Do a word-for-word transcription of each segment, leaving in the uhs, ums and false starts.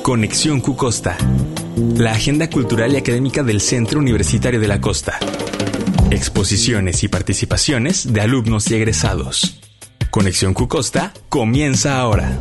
Conexión Q Costa, la agenda cultural y académica del Centro Universitario de la Costa. Exposiciones y participaciones de alumnos y egresados. Conexión Q Costa comienza ahora.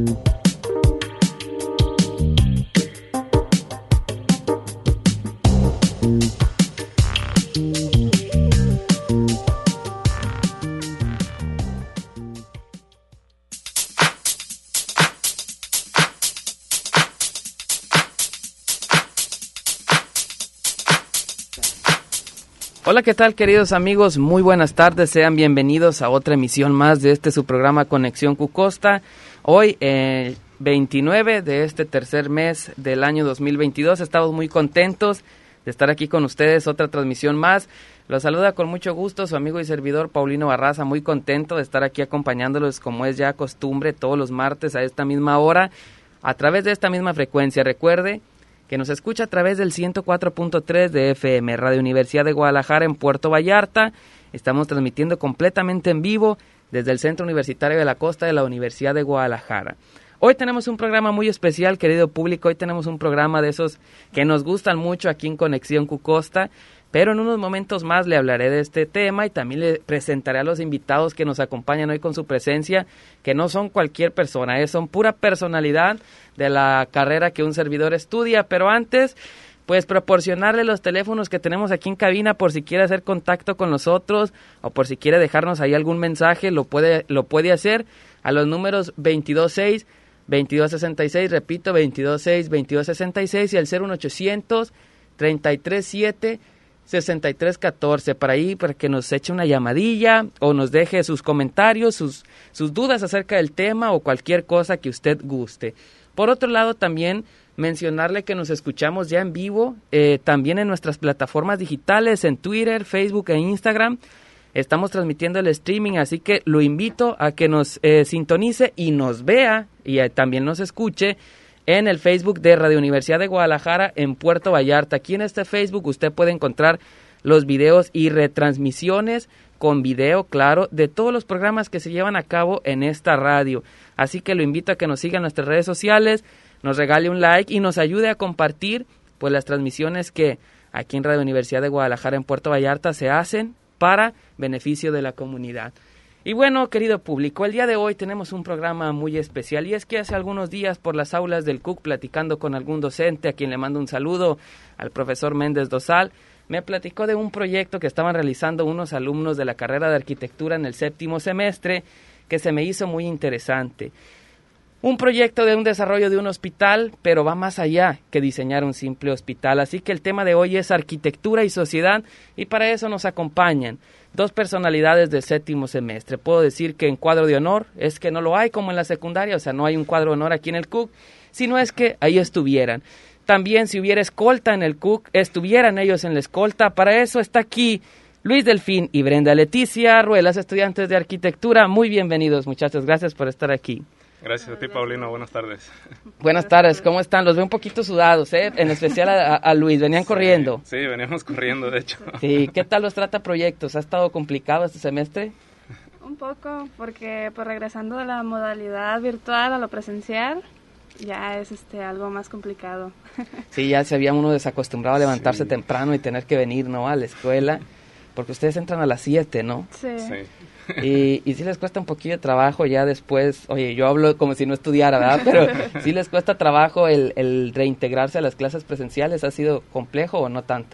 Hola, ¿qué tal, queridos amigos? Muy buenas tardes, sean bienvenidos a otra emisión más de este su programa Conexión Q Costa. Hoy, eh, veintinueve de este tercer mes del año dos mil veintidós, estamos muy contentos de estar aquí con ustedes, otra transmisión más. Los saluda con mucho gusto su amigo y servidor Paulino Barraza, muy contento de estar aquí acompañándolos como es ya costumbre todos los martes a esta misma hora, a través de esta misma frecuencia. Recuerde que nos escucha a través del ciento cuatro punto tres de F M, Radio Universidad de Guadalajara en Puerto Vallarta. Estamos transmitiendo completamente en vivo desde el Centro Universitario de la Costa de la Universidad de Guadalajara. Hoy tenemos un programa muy especial, querido público. Hoy tenemos un programa de esos que nos gustan mucho aquí en Conexión Q Costa, pero en unos momentos más le hablaré de este tema y también le presentaré a los invitados que nos acompañan hoy con su presencia, que no son cualquier persona, ¿eh? Son pura personalidad de la carrera que un servidor estudia. Pero antes, pues proporcionarle los teléfonos que tenemos aquí en cabina por si quiere hacer contacto con nosotros o por si quiere dejarnos ahí algún mensaje, lo puede, lo puede hacer a los números veintidós seis, veintidós sesenta y seis, repito, veintidós seis, veintidós sesenta y seis y el cero uno ochocientos, treinta y tres siete, sesenta y tres catorce, para ahí, para que nos eche una llamadilla o nos deje sus comentarios, sus, sus dudas acerca del tema o cualquier cosa que usted guste. Por otro lado, también mencionarle que nos escuchamos ya en vivo, eh, también en nuestras plataformas digitales, en Twitter, Facebook e Instagram. Estamos transmitiendo el streaming, así que lo invito a que nos eh, sintonice y nos vea y eh, también nos escuche en el Facebook de Radio Universidad de Guadalajara en Puerto Vallarta. Aquí en este Facebook usted puede encontrar los videos y retransmisiones con video, claro, de todos los programas que se llevan a cabo en esta radio. Así que lo invito a que nos siga en nuestras redes sociales, nos regale un like y nos ayude a compartir pues las transmisiones que aquí en Radio Universidad de Guadalajara en Puerto Vallarta se hacen para beneficio de la comunidad. Y bueno, querido público, el día de hoy tenemos un programa muy especial y es que hace algunos días por las aulas del C U C, platicando con algún docente a quien le mando un saludo, al profesor Méndez Dosal, me platicó de un proyecto que estaban realizando unos alumnos de la carrera de arquitectura en el séptimo semestre que se me hizo muy interesante. Un proyecto de un desarrollo de un hospital, pero va más allá que diseñar un simple hospital. Así que el tema de hoy es arquitectura y sociedad y para eso nos acompañan dos personalidades del séptimo semestre. Puedo decir que en cuadro de honor es que no lo hay como en la secundaria, o sea, no hay un cuadro de honor aquí en el C U C, sino es que ahí estuvieran. También si hubiera escolta en el C U C, estuvieran ellos en la escolta. Para eso está aquí Luis Delfín y Brenda Leticia Ruelas, estudiantes de arquitectura. Muy bienvenidos, muchachos, gracias por estar aquí. Gracias a ti, Paulino. Buenas tardes. Buenas tardes, ¿cómo están? Los veo un poquito sudados, ¿eh? En especial a, a Luis, ¿venían sí, corriendo? Sí, veníamos corriendo, de hecho. Sí, ¿qué tal los trata proyectos? ¿Ha estado complicado este semestre? Un poco, porque pues regresando de la modalidad virtual a lo presencial, ya es este algo más complicado. Sí, ya se había uno desacostumbrado a levantarse sí. temprano y tener que venir, ¿no?, a la escuela, porque ustedes entran a las siete, ¿no? Sí. sí. Y, y sí les cuesta un poquillo de trabajo ya después, oye, yo hablo como si no estudiara, ¿verdad? Pero sí les cuesta trabajo el, el reintegrarse a las clases presenciales. ¿Ha sido complejo o no tanto?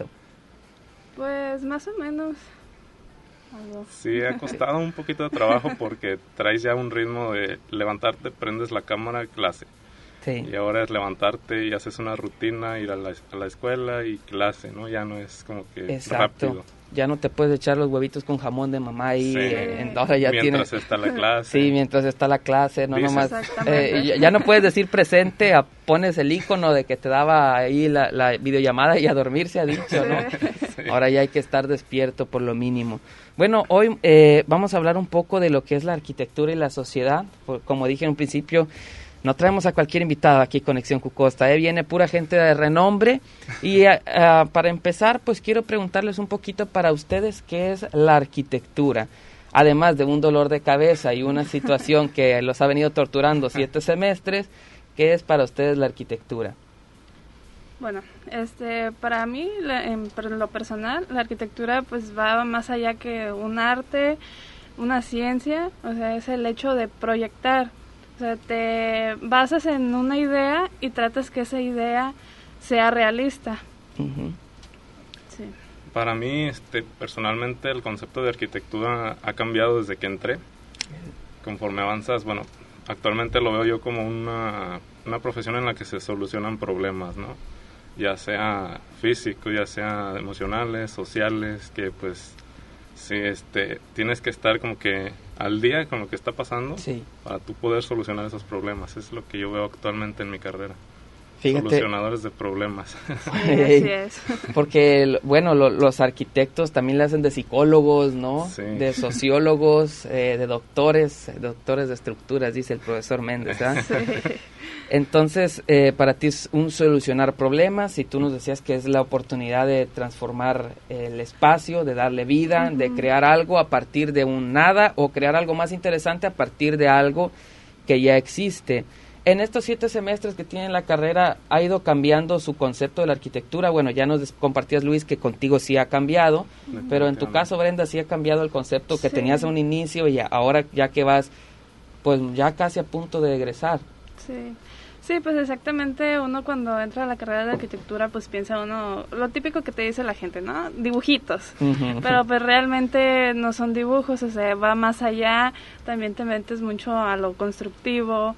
Pues más o menos. Algo. Sí, ha costado un poquito de trabajo porque traes ya un ritmo de levantarte, prendes la cámara, clase. Sí. Y ahora es levantarte y haces una rutina, ir a la, a la escuela y clase, ¿no? Ya no es como que Exacto. rápido. Ya no te puedes echar los huevitos con jamón de mamá ahí. Sí. Eh, ahora ya mientras tienes... está la clase. Sí, mientras está la clase, no Dices. nomás... Eh, ya, ya no puedes decir presente, a, pones el icono de que te daba ahí la, la videollamada y a dormir se ha dicho, ¿no? Sí. Ahora ya hay que estar despierto por lo mínimo. Bueno, hoy eh, vamos a hablar un poco de lo que es la arquitectura y la sociedad. Como dije en un principio, no traemos a cualquier invitado aquí Conexión Q Costa, ¿eh? Viene pura gente de renombre y uh, uh, para empezar pues quiero preguntarles un poquito para ustedes qué es la arquitectura, además de un dolor de cabeza y una situación que los ha venido torturando siete semestres. ¿Qué es para ustedes la arquitectura? Bueno, este, para mí, la, en, en lo personal, la arquitectura pues va más allá que un arte, una ciencia, o sea, es el hecho de proyectar. O sea, te basas en una idea y tratas que esa idea sea realista. Uh-huh. Sí. Para mí, este, personalmente, el concepto de arquitectura ha cambiado desde que entré. Conforme avanzas, bueno, actualmente lo veo yo como una, una profesión en la que se solucionan problemas, ¿no? Ya sea físicos, ya sea emocionales, sociales, que pues sí, este, tienes que estar como que al día con lo que está pasando, sí, para tú poder solucionar esos problemas. Es lo que yo veo actualmente en mi carrera. Fíjate. Solucionadores de problemas. Sí, así es. Porque, bueno, lo, los arquitectos también le hacen de psicólogos, ¿no? Sí. De sociólogos, eh, de doctores, doctores de estructuras, dice el profesor Méndez, ¿verdad? Sí. Entonces, eh, para ti es un solucionar problemas, y tú nos decías que es la oportunidad de transformar el espacio, de darle vida, uh-huh, de crear algo a partir de un nada, o crear algo más interesante a partir de algo que ya existe. En estos siete semestres que tiene la carrera, ¿ha ido cambiando su concepto de la arquitectura? Bueno, ya nos compartías, Luis, que contigo sí ha cambiado, pero en tu caso, Brenda, sí ha cambiado el concepto que sí tenías a un inicio, y ahora ya que vas, pues ya casi a punto de egresar. Sí. Sí, pues exactamente, uno cuando entra a la carrera de arquitectura pues piensa uno, lo típico que te dice la gente, ¿no? Dibujitos, uh-huh, pero pues realmente no son dibujos, o sea, va más allá, también te metes mucho a lo constructivo,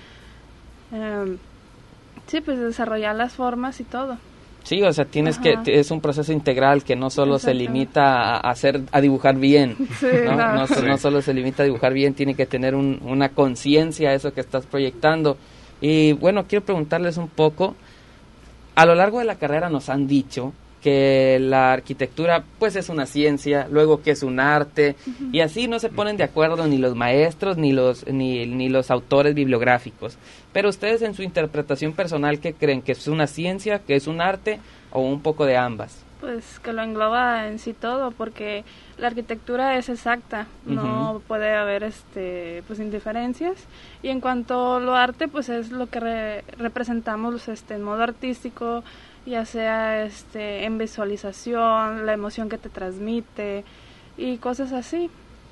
um, sí, pues desarrollar las formas y todo. Sí, o sea, tienes Ajá. que, es un proceso integral que no solo se limita a hacer, a dibujar bien, sí, ¿no? No, no, sí. no solo se limita a dibujar bien, tiene que tener un, una conciencia a eso que estás proyectando. Y bueno, quiero preguntarles un poco, a lo largo de la carrera nos han dicho que la arquitectura pues es una ciencia, luego que es un arte, uh-huh, y así no se ponen de acuerdo ni los maestros ni los ni, ni los autores bibliográficos. Pero ustedes en su interpretación personal, ¿qué creen? ¿Que es una ciencia, que es un arte o un poco de ambas? Pues que lo engloba en sí todo, porque la arquitectura es exacta, uh-huh, no puede haber este pues indiferencias, y en cuanto a lo arte pues es lo que re- representamos este en modo artístico, ya sea este en visualización, la emoción que te transmite y cosas así.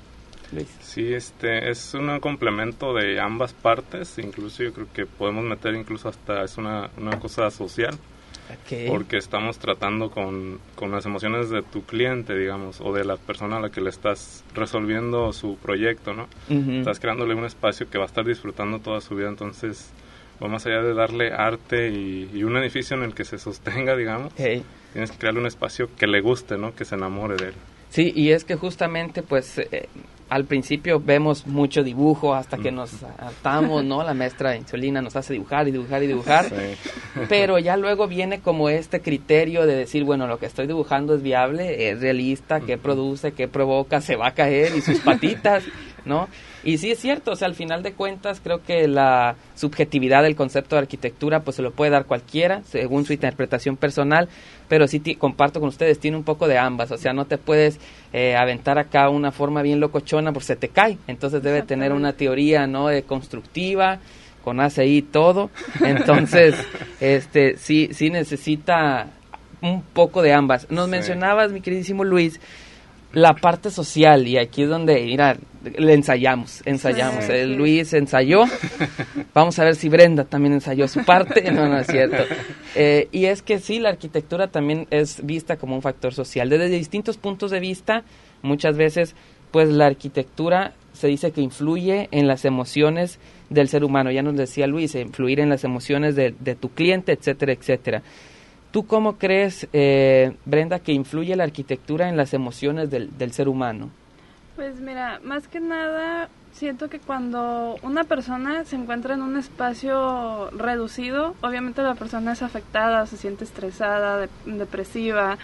Sí, este es un complemento de ambas partes, incluso yo creo que podemos meter incluso hasta es una, una cosa social. Okay. Porque estamos tratando con, con las emociones de tu cliente, digamos, o de la persona a la que le estás resolviendo su proyecto, ¿no? Uh-huh. Estás creándole un espacio que va a estar disfrutando toda su vida, entonces va más allá de darle arte y, y un edificio en el que se sostenga, digamos, hey. Tienes que crearle un espacio que le guste, ¿no? Que se enamore de él. Sí, y es que justamente, pues, eh, al principio vemos mucho dibujo hasta que nos hartamos, ¿no? La maestra Insulina nos hace dibujar y dibujar y dibujar, sí. Pero ya luego viene como este criterio de decir, bueno, lo que estoy dibujando es viable, es realista, qué produce, qué provoca, se va a caer y sus patitas, ¿no? Y sí es cierto, o sea, al final de cuentas creo que la subjetividad del concepto de arquitectura pues se lo puede dar cualquiera, según su interpretación personal, pero sí t- comparto con ustedes, tiene un poco de ambas, o sea, no te puedes eh, aventar acá una forma bien locochona porque se te cae, entonces debe tener una teoría, ¿no?, de constructiva, con A C I y todo, entonces, este, sí, sí necesita un poco de ambas. Nos sí. mencionabas, mi queridísimo Luis, la parte social, y aquí es donde, mira, le ensayamos, ensayamos, sí, el sí. Luis ensayó, vamos a ver si Brenda también ensayó su parte, no, no es cierto, eh, y es que sí, la arquitectura también es vista como un factor social, desde distintos puntos de vista, muchas veces, pues la arquitectura se dice que influye en las emociones del ser humano, ya nos decía Luis, influir en las emociones de, de tu cliente, etcétera, etcétera. ¿Tú cómo crees, eh, Brenda, que influye la arquitectura en las emociones del, del ser humano? Pues mira, más que nada, siento que cuando una persona se encuentra en un espacio reducido, obviamente la persona es afectada, se siente estresada, de, depresiva,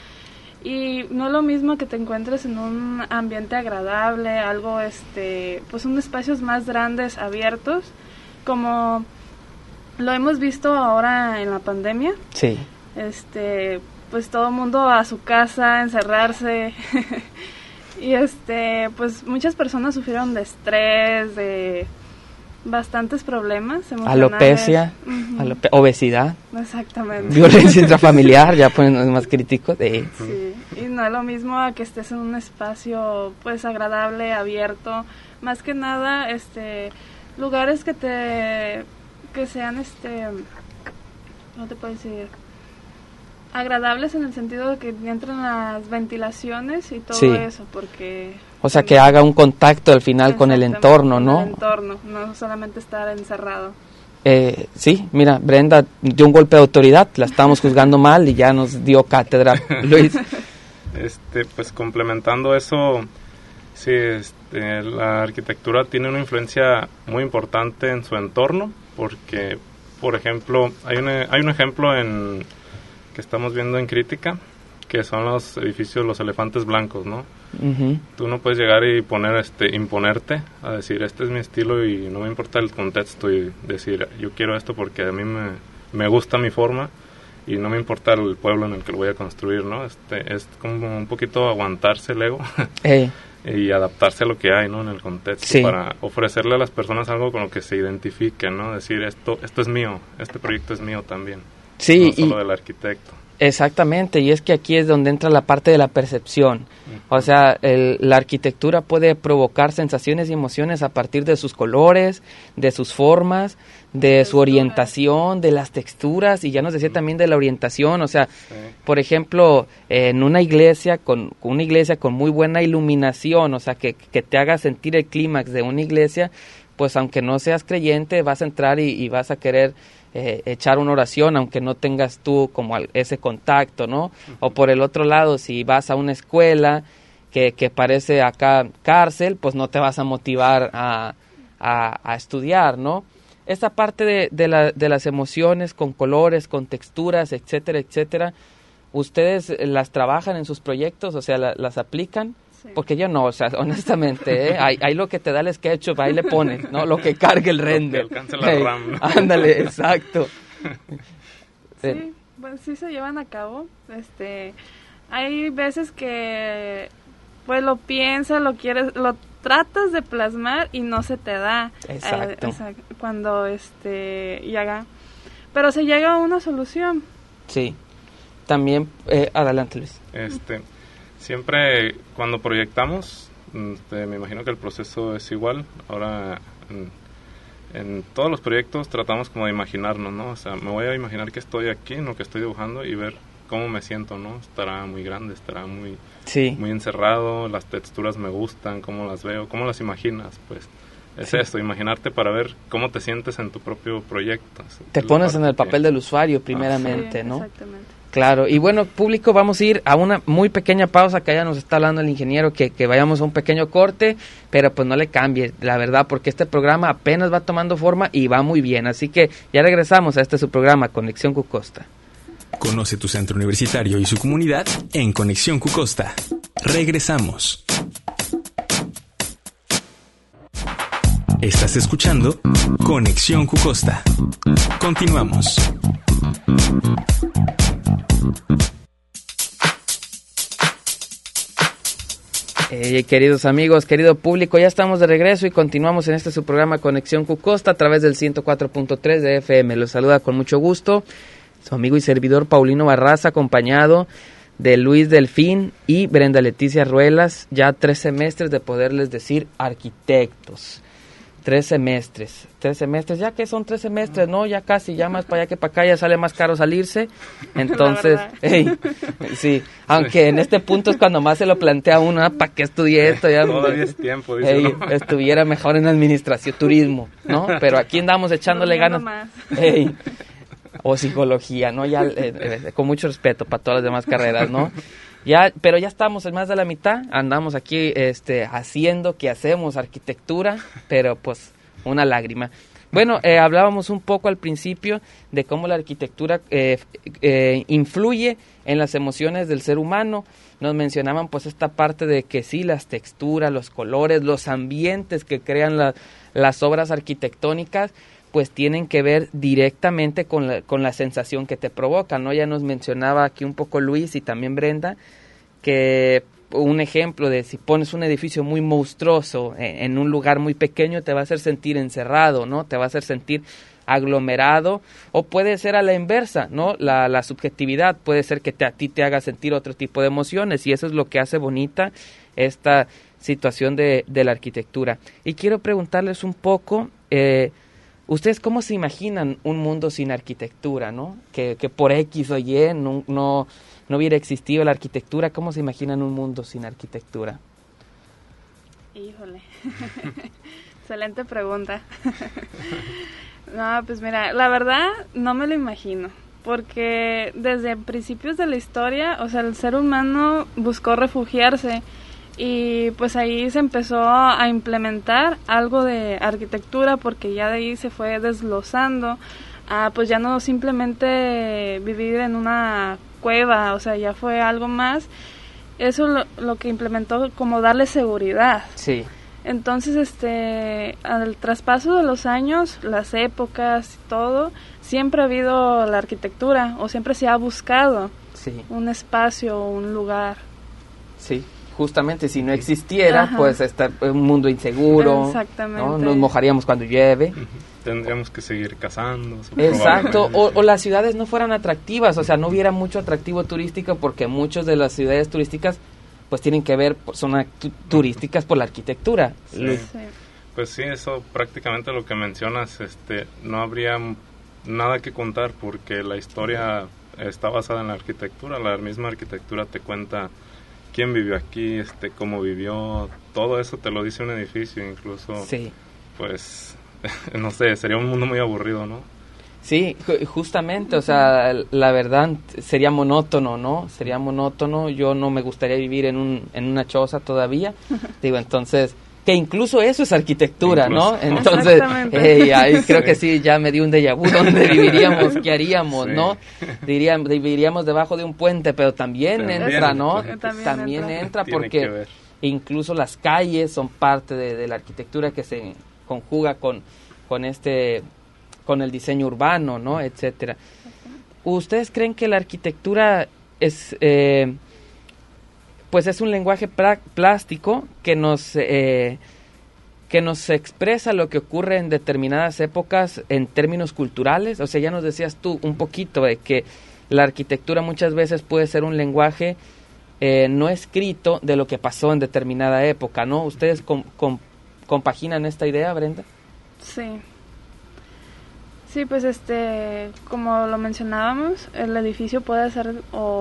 y no es lo mismo que te encuentres en un ambiente agradable, algo, este, pues unos espacios más grandes, abiertos, como lo hemos visto ahora en la pandemia. Sí. Este, pues todo el mundo a su casa, encerrarse, y este, pues muchas personas sufrieron de estrés, de, bastantes problemas emocionales. Alopecia, uh-huh. alope- obesidad. Exactamente. Violencia intrafamiliar, ya ponen más críticos. Eh. Sí, y no es lo mismo a que estés en un espacio pues agradable, abierto, más que nada este lugares que te que sean este no te puedo decir agradables en el sentido de que entren las ventilaciones y todo sí. eso, porque o sea, que haga un contacto al final con el entorno, ¿no? Con el entorno, no solamente estar encerrado. Eh, sí, mira, Brenda dio un golpe de autoridad, la estábamos juzgando mal y ya nos dio cátedra. Luis. Este, pues complementando eso, sí, este, la arquitectura tiene una influencia muy importante en su entorno, porque, por ejemplo, hay un, hay un ejemplo en que estamos viendo en crítica, que son los edificios, los elefantes blancos, ¿no? Uh-huh. Tú no puedes llegar y poner, este, imponerte a decir, este es mi estilo y no me importa el contexto y decir, yo quiero esto porque a mí me, me gusta mi forma y no me importa el pueblo en el que lo voy a construir, ¿no? Este, es como un poquito aguantarse el ego hey. y adaptarse a lo que hay, ¿no? En el contexto sí. para ofrecerle a las personas algo con lo que se identifiquen, ¿no? Decir, esto, esto es mío, este proyecto es mío también, sí, no solo y... del arquitecto. Exactamente, y es que aquí es donde entra la parte de la percepción. Uh-huh. O sea, el, la arquitectura puede provocar sensaciones y emociones a partir de sus colores, de sus formas, de su orientación, de las texturas, y ya nos decía uh-huh. también de la orientación. O sea, sí. por ejemplo, en una iglesia con una iglesia con muy buena iluminación, o sea, que, que te haga sentir el clímax de una iglesia, pues aunque no seas creyente, vas a entrar y, y vas a querer Eh, echar una oración aunque no tengas tú como ese contacto, ¿no? Uh-huh. O por el otro lado, si vas a una escuela que, que parece acá cárcel, pues no te vas a motivar a, a, a estudiar, ¿no? Esta parte de, de, la, de las emociones con colores, con texturas, etcétera, etcétera, ¿ustedes las trabajan en sus proyectos? O sea, la, ¿las aplican? Sí. Porque yo no, o sea, honestamente, ¿eh? ahí, ahí lo que te da el SketchUp, ahí le pones, ¿no? Lo que cargue el render. Lo que alcance la hey, RAM, ¿no? Ándale, exacto. Sí, pues sí se llevan a cabo. Este, hay veces que, pues lo piensas, lo quieres, lo tratas de plasmar y no se te da. Exacto. Eh, o sea, cuando este llega, pero se llega a una solución. Sí. También, eh, adelante Luis. Este. Siempre cuando proyectamos, este, me imagino que el proceso es igual. Ahora, en, en todos los proyectos tratamos como de imaginarnos, ¿no? O sea, me voy a imaginar que estoy aquí en lo que estoy dibujando y ver cómo me siento, ¿no? Estará muy grande, estará muy, sí. muy encerrado, las texturas me gustan, cómo las veo, cómo las imaginas, pues. Es sí. esto, imaginarte para ver cómo te sientes en tu propio proyecto. Te pones en el papel del usuario primeramente, ah, sí, ¿no? Exactamente. Claro, y bueno, público, vamos a ir a una muy pequeña pausa, que ya nos está hablando el ingeniero, que, que vayamos a un pequeño corte, pero pues no le cambie, la verdad, porque este programa apenas va tomando forma y va muy bien, así que ya regresamos a este su programa, Conexión Cucosta. Conoce tu centro universitario y su comunidad en Conexión Cucosta. Regresamos. Estás escuchando Conexión Cucosta. Continuamos. Eh, queridos amigos, querido público, ya estamos de regreso y continuamos en este su programa Conexión Cucosta a través del ciento cuatro punto tres de F M. Los saluda con mucho gusto su amigo y servidor Paulino Barraza, acompañado de Luis Delfín y Brenda Leticia Ruelas, ya tres semestres de poderles decir arquitectos. Tres semestres, tres semestres, ya que son tres semestres, ¿no? Ya casi, ya más para allá que para acá, ya sale más caro salirse. Entonces, hey, sí, aunque en este punto es cuando más se lo plantea uno, ¿ah? ¿Para qué estudié esto? Ya, todavía es tiempo, dice, hey, ¿no? Estuviera mejor en administración, turismo, ¿no? Pero aquí andamos echándole ganas. Hey, o psicología, ¿no? Ya, eh, eh, con mucho respeto para todas las demás carreras, ¿no? Ya, pero ya estamos en más de la mitad, andamos aquí este, haciendo que hacemos arquitectura, pero pues una lágrima. Bueno, eh, hablábamos un poco al principio de cómo la arquitectura eh, eh, influye en las emociones del ser humano. Nos mencionaban pues esta parte de que sí, las texturas, los colores, los ambientes que crean la, las obras arquitectónicas, pues tienen que ver directamente con la, con la sensación que te provocan, ¿no? Ya nos mencionaba aquí un poco Luis y también Brenda, que un ejemplo de si pones un edificio muy monstruoso en, en un lugar muy pequeño, te va a hacer sentir encerrado, ¿no? Te va a hacer sentir aglomerado, o puede ser a la inversa, ¿no? La, la subjetividad puede ser que te, a ti te haga sentir otro tipo de emociones, y eso es lo que hace bonita esta situación de, de la arquitectura. Y quiero preguntarles un poco, eh, ¿ustedes cómo se imaginan un mundo sin arquitectura, ¿no? Que, que por X o Y no, no, no hubiera existido la arquitectura. ¿Cómo se imaginan un mundo sin arquitectura? Híjole, excelente pregunta. No, pues mira, la verdad no me lo imagino, porque desde principios de la historia, o sea, el ser humano buscó refugiarse y pues ahí se empezó a implementar algo de arquitectura, porque ya de ahí se fue desglosando a pues ya no simplemente vivir en una cueva, o sea, ya fue algo más. Eso lo, lo que implementó como darle seguridad. Sí. Entonces, este, al traspaso de los años, las épocas y todo, siempre ha habido la arquitectura, o siempre se ha buscado sí. un espacio, un lugar. Sí, justamente, si no existiera, Ajá. pues está un mundo inseguro. Exactamente. ¿no? Nos mojaríamos cuando llueve. Tendríamos que seguir cazando. Exacto, o, o las ciudades no fueran atractivas, o sea, no hubiera mucho atractivo turístico, porque muchas de las ciudades turísticas pues tienen que ver, son tu, turísticas por la arquitectura. Sí. Sí. Pues sí, eso prácticamente lo que mencionas, este, no habría nada que contar, porque la historia está basada en la arquitectura. La misma arquitectura te cuenta quién vivió aquí, este, cómo vivió, todo eso te lo dice un edificio, incluso. Sí. Pues, no sé, sería un mundo muy aburrido, ¿no? Sí, justamente, o sea, la verdad sería monótono, ¿no? Sería monótono. Yo no me gustaría vivir en un en una choza todavía. Digo, entonces, que incluso eso es arquitectura, incluso. ¿no? Entonces, hey, ahí creo sí. que sí, ya me dio un déjà vu. ¿Dónde viviríamos? ¿Qué haríamos, sí. no? Diríamos, viviríamos debajo de un puente, pero también, también entra, ¿no? También, también entra, entra porque incluso las calles son parte de, de la arquitectura, que se conjuga con, con este... con el diseño urbano, ¿no? Etcétera. ¿Ustedes creen que la arquitectura es, eh, pues es un lenguaje pra- plástico que nos, eh, que nos expresa lo que ocurre en determinadas épocas en términos culturales? O sea, ya nos decías tú un poquito de que la arquitectura muchas veces puede ser un lenguaje eh, no escrito de lo que pasó en determinada época, ¿no? ¿Ustedes com- com- compaginan esta idea, Brenda? Sí. Sí, pues este, como lo mencionábamos, el edificio puede ser,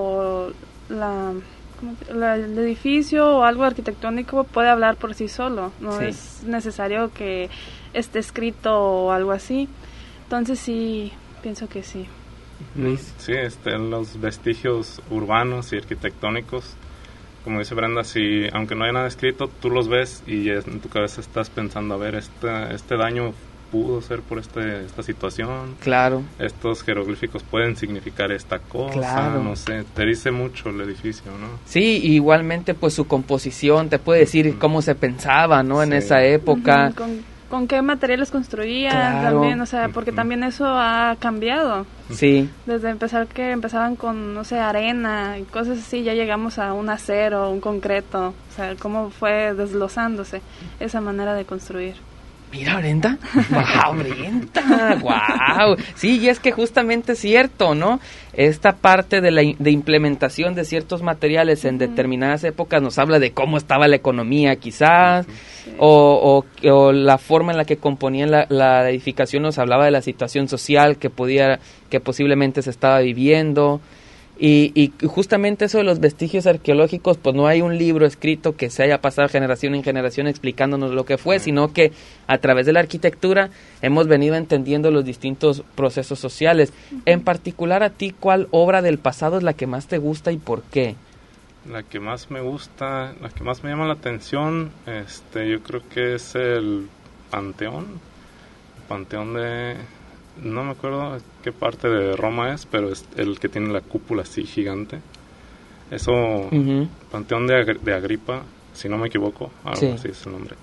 o la, ¿cómo, la el edificio o algo arquitectónico puede hablar por sí solo, no sí. es necesario que esté escrito o algo así. Entonces sí, pienso que sí. Luis. Sí, este, los vestigios urbanos y arquitectónicos, como dice Brenda, si aunque no haya nada escrito, tú los ves y en tu cabeza estás pensando, a ver, este, este daño pudo ser por este, esta situación. Claro. Estos jeroglíficos pueden significar esta cosa, claro. no sé, te dice mucho el edificio, ¿no? Sí, igualmente pues su composición te puede decir uh-huh. cómo se pensaba, ¿no? Sí. En esa época. Uh-huh. Con, con qué materiales construían claro. también, o sea, porque uh-huh. también eso ha cambiado. Sí. Desde empezar que empezaban con, no sé, arena y cosas así, ya llegamos a un acero, un concreto, o sea, cómo fue desglosándose esa manera de construir. Mira, Brenda, wow, Brenda, wow, sí, y es que justamente es cierto, ¿no? Esta parte de la de implementación de ciertos materiales en uh-huh. determinadas épocas nos habla de cómo estaba la economía, quizás, sí. o, o, o la forma en la que componían la, la edificación nos hablaba de la situación social que podía, que posiblemente se estaba viviendo. Y, y justamente eso de los vestigios arqueológicos, pues no hay un libro escrito que se haya pasado generación en generación explicándonos lo que fue, uh-huh. sino que a través de la arquitectura hemos venido entendiendo los distintos procesos sociales. Uh-huh. En particular, a ti, ¿cuál obra del pasado es la que más te gusta y por qué? La que más me gusta, la que más me llama la atención, este, yo creo que es el Panteón, el Panteón de... No me acuerdo qué parte de Roma es, pero es el que tiene la cúpula así gigante. Eso, uh-huh. Panteón de, Agri- de Agripa, si no me equivoco, algo sí. así es el nombre.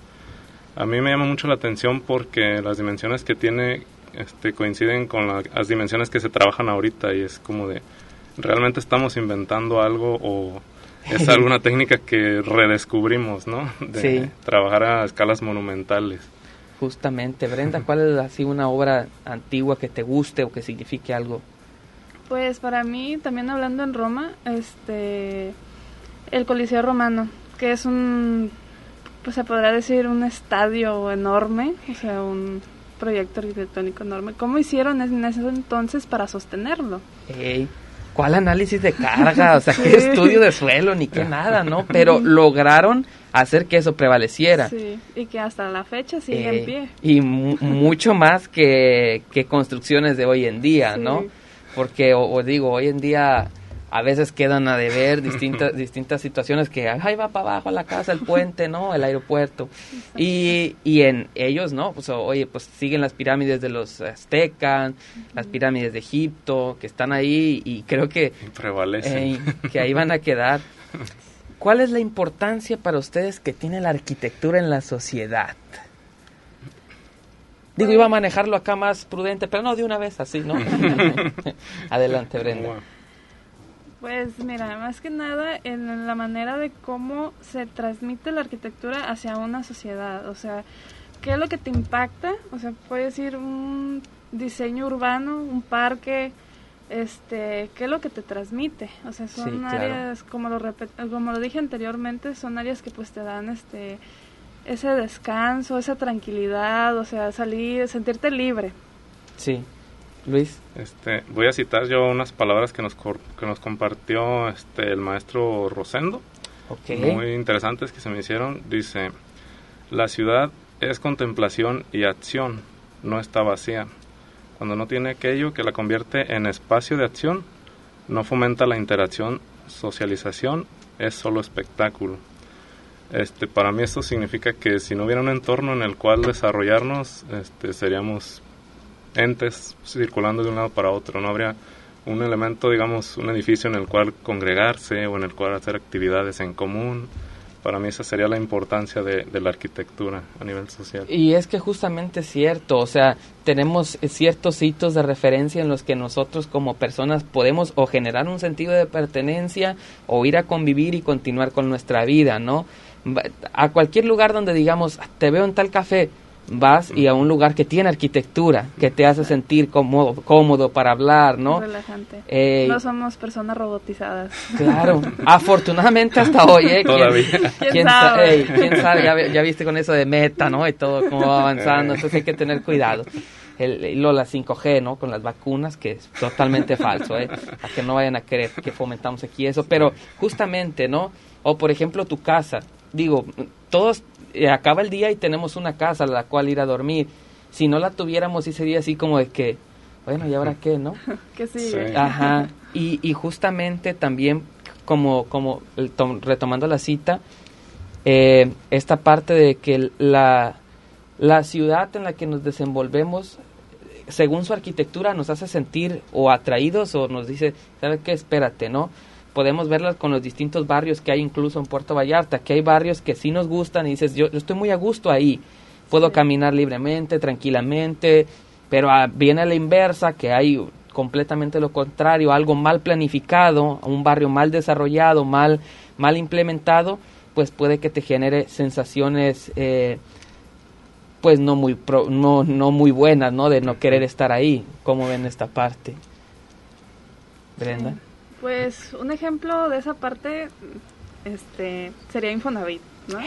A mí me llama mucho la atención porque las dimensiones que tiene este, coinciden con la, las dimensiones que se trabajan ahorita, y es como de, ¿realmente estamos inventando algo o es alguna técnica que redescubrimos, ¿no? De sí. trabajar a escalas monumentales. Justamente. Brenda, ¿cuál es así una obra antigua que te guste o que signifique algo? Pues para mí, también hablando en Roma, este, el Coliseo Romano, que es un, pues se podrá decir un estadio enorme, o sea, un proyecto arquitectónico enorme. ¿Cómo hicieron en ese entonces para sostenerlo? Ey, ¿cuál análisis de carga? O sea, sí. qué estudio de suelo, ni qué nada, ¿no? Pero lograron hacer que eso prevaleciera. Sí, y que hasta la fecha sigue eh, en pie. Y mu- mucho más que, que construcciones de hoy en día, sí. ¿no? Porque, o, o digo, hoy en día a veces quedan a deber distintas distintas situaciones que ahí va para abajo la casa, el puente, ¿no? El aeropuerto. Y, y en ellos, ¿no? Pues, oye, pues siguen las pirámides de los aztecas, uh-huh. las pirámides de Egipto, que están ahí y creo que... prevalecen. Eh, que ahí van a quedar. ¿Cuál es la importancia para ustedes que tiene la arquitectura en la sociedad? Digo, iba a manejarlo acá más prudente, pero no, de una vez así, ¿no? Adelante, Brenda. Pues mira, más que nada en la manera de cómo se transmite la arquitectura hacia una sociedad. O sea, ¿qué es lo que te impacta? O sea, puede decir un diseño urbano, un parque, este, ¿qué es lo que te transmite? O sea, son sí, áreas, claro. como lo repet- como lo dije anteriormente, son áreas que pues te dan este ese descanso, esa tranquilidad, o sea, salir, sentirte libre. Sí. Luis. Este, voy a citar yo unas palabras que nos cor- que nos compartió este el maestro Rosendo. Okay. Muy interesantes que se me hicieron. Dice: la ciudad es contemplación y acción, no está vacía. Cuando no tiene aquello que la convierte en espacio de acción, no fomenta la interacción, socialización, es solo espectáculo. Este, para mí esto significa que si no hubiera un entorno en el cual desarrollarnos, este, seríamos entes circulando de un lado para otro. No habría un elemento, digamos, un edificio en el cual congregarse o en el cual hacer actividades en común. Para mí esa sería la importancia de, de la arquitectura a nivel social. Y es que justamente es cierto, o sea, tenemos ciertos hitos de referencia en los que nosotros como personas podemos o generar un sentido de pertenencia o ir a convivir y continuar con nuestra vida, ¿no? A cualquier lugar donde digamos, te veo en tal café, vas y a un lugar que tiene arquitectura, que te hace sentir cómodo, cómodo para hablar, ¿no? Relajante. Eh, no somos personas robotizadas. Claro, afortunadamente hasta hoy, ¿eh? Todavía. ¿Quién, ¿Quién, ¿quién sabe? Sa- ey, ¿quién sabe? Ya, ya viste con eso de meta, ¿no? Y todo cómo va avanzando, entonces hay que tener cuidado. El, lo, la cinco G, ¿no? Con las vacunas, que es totalmente falso, ¿eh? A que no vayan a creer que fomentamos aquí eso, pero justamente, ¿no? O por ejemplo tu casa, digo, todos... Eh, acaba el día y tenemos una casa a la cual ir a dormir. Si no la tuviéramos, sí sería así como de que, bueno, ¿y ahora qué, no? ¿Qué sigue? Sí. Ajá. Y, y justamente también, como, como el tom, retomando la cita, eh, esta parte de que la, la ciudad en la que nos desenvolvemos, según su arquitectura, nos hace sentir o atraídos o nos dice, ¿sabes qué? Espérate, ¿no? Podemos verlas con los distintos barrios que hay incluso en Puerto Vallarta, que hay barrios que sí nos gustan y dices, yo, yo estoy muy a gusto ahí, puedo sí. caminar libremente, tranquilamente, pero a, viene a la inversa, que hay completamente lo contrario, algo mal planificado, un barrio mal desarrollado, mal, mal implementado, pues puede que te genere sensaciones eh, pues no muy, pro, no, no muy buenas, ¿no? De no querer estar ahí. ¿Cómo ven esta parte? Brenda. Sí. Pues un ejemplo de esa parte este sería Infonavit, ¿no?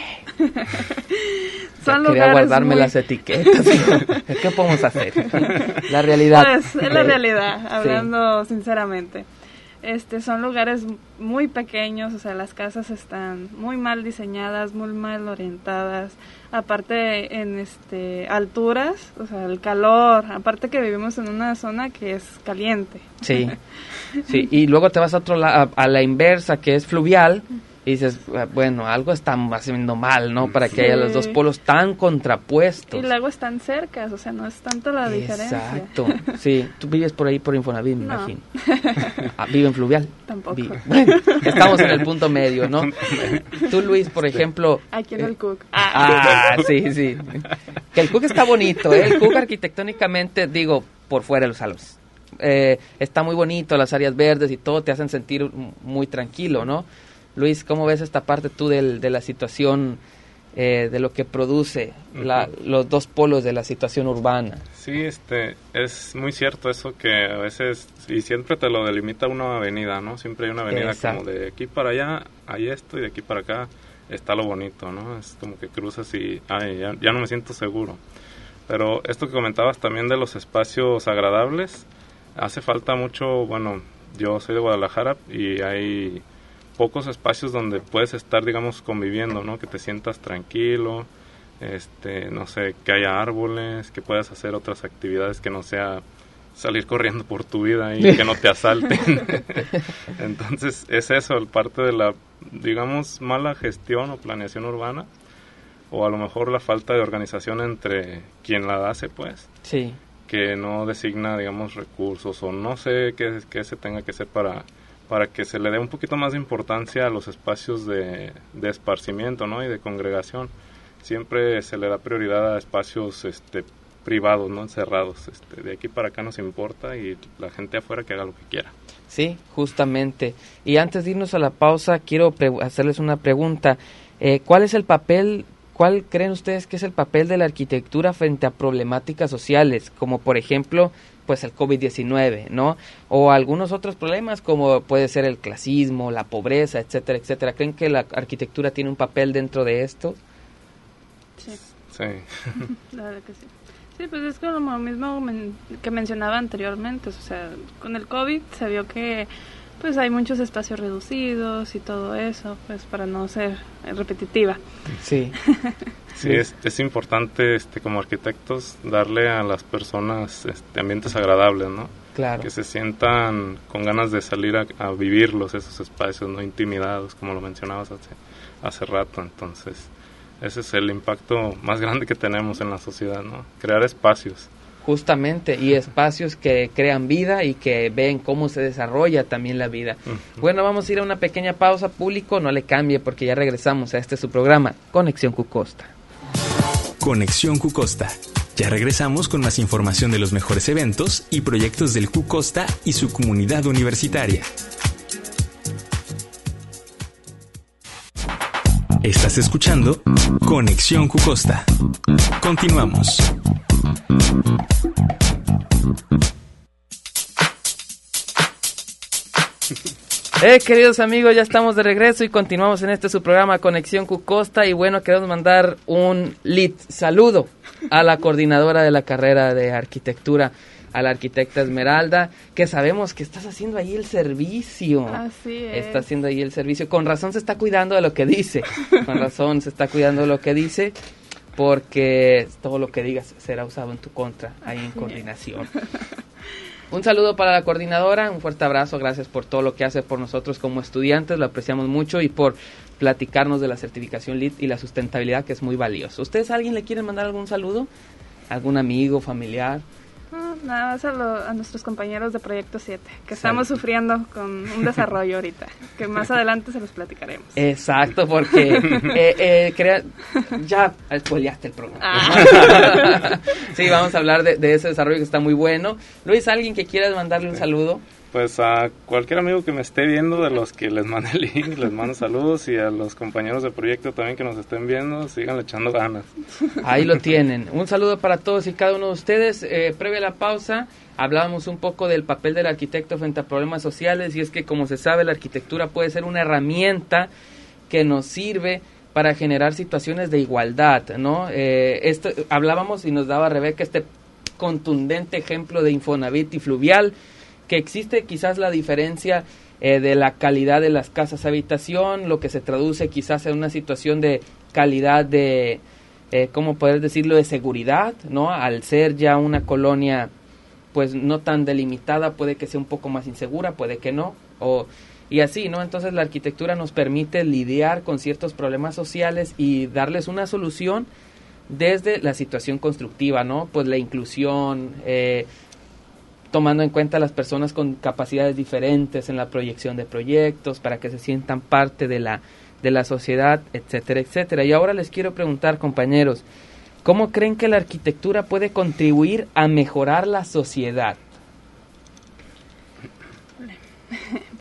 Son quería guardarme muy... las etiquetas. ¿Qué podemos hacer? La realidad. Pues es la realidad, hablando sí. sinceramente. Este son lugares muy pequeños, o sea, las casas están muy mal diseñadas, muy mal orientadas. Aparte en este alturas, o sea, el calor, aparte que vivimos en una zona que es caliente. Sí. Sí, y luego te vas a otro la, a, a la inversa, que es fluvial, y dices, bueno, algo está haciendo mal, ¿no? Para que sí. haya los dos polos tan contrapuestos. Y luego están cercas, o sea, no es tanto la diferencia. Exacto, sí. Tú vives por ahí por Infonavit, me no. imagino. Ah, ¿vive en fluvial? Tampoco. Vi- bueno, estamos en el punto medio, ¿no? Tú, Luis, por ejemplo... Aquí en eh, el Cook. Ah, ah sí, sí. Que el Cook está bonito, ¿eh? El Cook arquitectónicamente, digo, por fuera de los salones. Eh, está muy bonito, las áreas verdes y todo te hacen sentir muy tranquilo, ¿no? Luis, ¿cómo ves esta parte tú del, de la situación, eh, de lo que produce la, uh-huh. los dos polos de la situación urbana? Sí, este, es muy cierto eso que a veces, y siempre te lo delimita una avenida, ¿no? Siempre hay una avenida Exacto. como de aquí para allá hay esto y de aquí para acá está lo bonito, ¿no? Es como que cruzas y, ay, ya, ya no me siento seguro. Pero esto que comentabas también de los espacios agradables, hace falta mucho, bueno, yo soy de Guadalajara y hay pocos espacios donde puedes estar, digamos, conviviendo, ¿no? Que te sientas tranquilo, este, no sé, que haya árboles, que puedas hacer otras actividades que no sea salir corriendo por tu vida y que no te asalten. Entonces, es eso, el parte de la, digamos, mala gestión o planeación urbana, o a lo mejor la falta de organización entre quien la hace, pues. Sí. Que no designa, digamos, recursos, o no sé qué, qué se tenga que hacer para... para que se le dé un poquito más de importancia a los espacios de, de esparcimiento, ¿no? Y de congregación. Siempre se le da prioridad a espacios este, privados, ¿no? Encerrados. Este, de aquí para acá nos importa y la gente afuera que haga lo que quiera. Sí, justamente. Y antes de irnos a la pausa, quiero pre- hacerles una pregunta. Eh, ¿Cuál es el papel, cuál creen ustedes que es el papel de la arquitectura frente a problemáticas sociales? Como por ejemplo, pues el covid diecinueve, ¿no? O algunos otros problemas como puede ser el clasismo, la pobreza, etcétera, etcétera. ¿Creen que la arquitectura tiene un papel dentro de esto? Sí. Sí. La verdad que sí. Sí, pues es como lo mismo men- que mencionaba anteriormente. O sea, con el COVID se vio que pues hay muchos espacios reducidos y todo eso, pues para no ser repetitiva. Sí. Sí, es, es importante este como arquitectos darle a las personas este, ambientes agradables, ¿no? Claro. Que se sientan con ganas de salir a, a vivirlos, esos espacios, no intimidados, como lo mencionabas hace, hace rato. Entonces, ese es el impacto más grande que tenemos en la sociedad, ¿no? Crear espacios. Justamente, y espacios que crean vida y que ven cómo se desarrolla también la vida. Uh-huh. Bueno, vamos a ir a una pequeña pausa, público, no le cambie porque ya regresamos a este su programa, Conexión Cucosta. Conexión Cucosta. Ya regresamos con más información de los mejores eventos y proyectos del Cucosta y su comunidad universitaria. Estás escuchando Conexión Cucosta. Continuamos. Eh, queridos amigos, ya estamos de regreso y continuamos en este su programa Conexión Cucosta. Y bueno, queremos mandar un lit saludo a la coordinadora de la carrera de arquitectura, a la arquitecta Esmeralda, que sabemos que estás haciendo ahí el servicio. Así es. Está haciendo ahí el servicio. Con razón se está cuidando de lo que dice. Con razón se está cuidando de lo que dice, porque todo lo que digas será usado en tu contra, ahí en coordinación. Un saludo para la coordinadora, un fuerte abrazo, gracias por todo lo que hace por nosotros como estudiantes, lo apreciamos mucho, y por platicarnos de la certificación L E E D y la sustentabilidad, que es muy valioso. ¿Ustedes a alguien le quieren mandar algún saludo? ¿Algún amigo, familiar? No, nada más a, lo, a nuestros compañeros de Proyecto siete, que estamos sí. sufriendo con un desarrollo ahorita, que más adelante se los platicaremos. Exacto, porque eh, eh, crea... ya spoileaste el programa. Ah. Sí, vamos a hablar de, de ese desarrollo que está muy bueno. Luis, ¿alguien que quieras mandarle un saludo? Pues a cualquier amigo que me esté viendo, de los que les mande el link, les mando saludos, y a los compañeros de proyecto también que nos estén viendo, sigan echando ganas. Ahí lo tienen. Un saludo para todos y cada uno de ustedes. Eh, previa a la pausa, hablábamos un poco del papel del arquitecto frente a problemas sociales, y es que, como se sabe, la arquitectura puede ser una herramienta que nos sirve para generar situaciones de igualdad, ¿no? Eh, esto hablábamos y nos daba Rebeca este contundente ejemplo de Infonavit y Fluvial, que existe quizás la diferencia eh, de la calidad de las casas habitación, lo que se traduce quizás en una situación de calidad de, eh, ¿cómo poder decirlo?, de seguridad, ¿no? Al ser ya una colonia, pues, no tan delimitada, puede que sea un poco más insegura, puede que no, o, y así, ¿no? Entonces la arquitectura nos permite lidiar con ciertos problemas sociales y darles una solución desde la situación constructiva, ¿no? Pues la inclusión, eh, tomando en cuenta a las personas con capacidades diferentes en la proyección de proyectos, para que se sientan parte de la, de la sociedad, etcétera, etcétera. Y ahora les quiero preguntar, compañeros, ¿cómo creen que la arquitectura puede contribuir a mejorar la sociedad?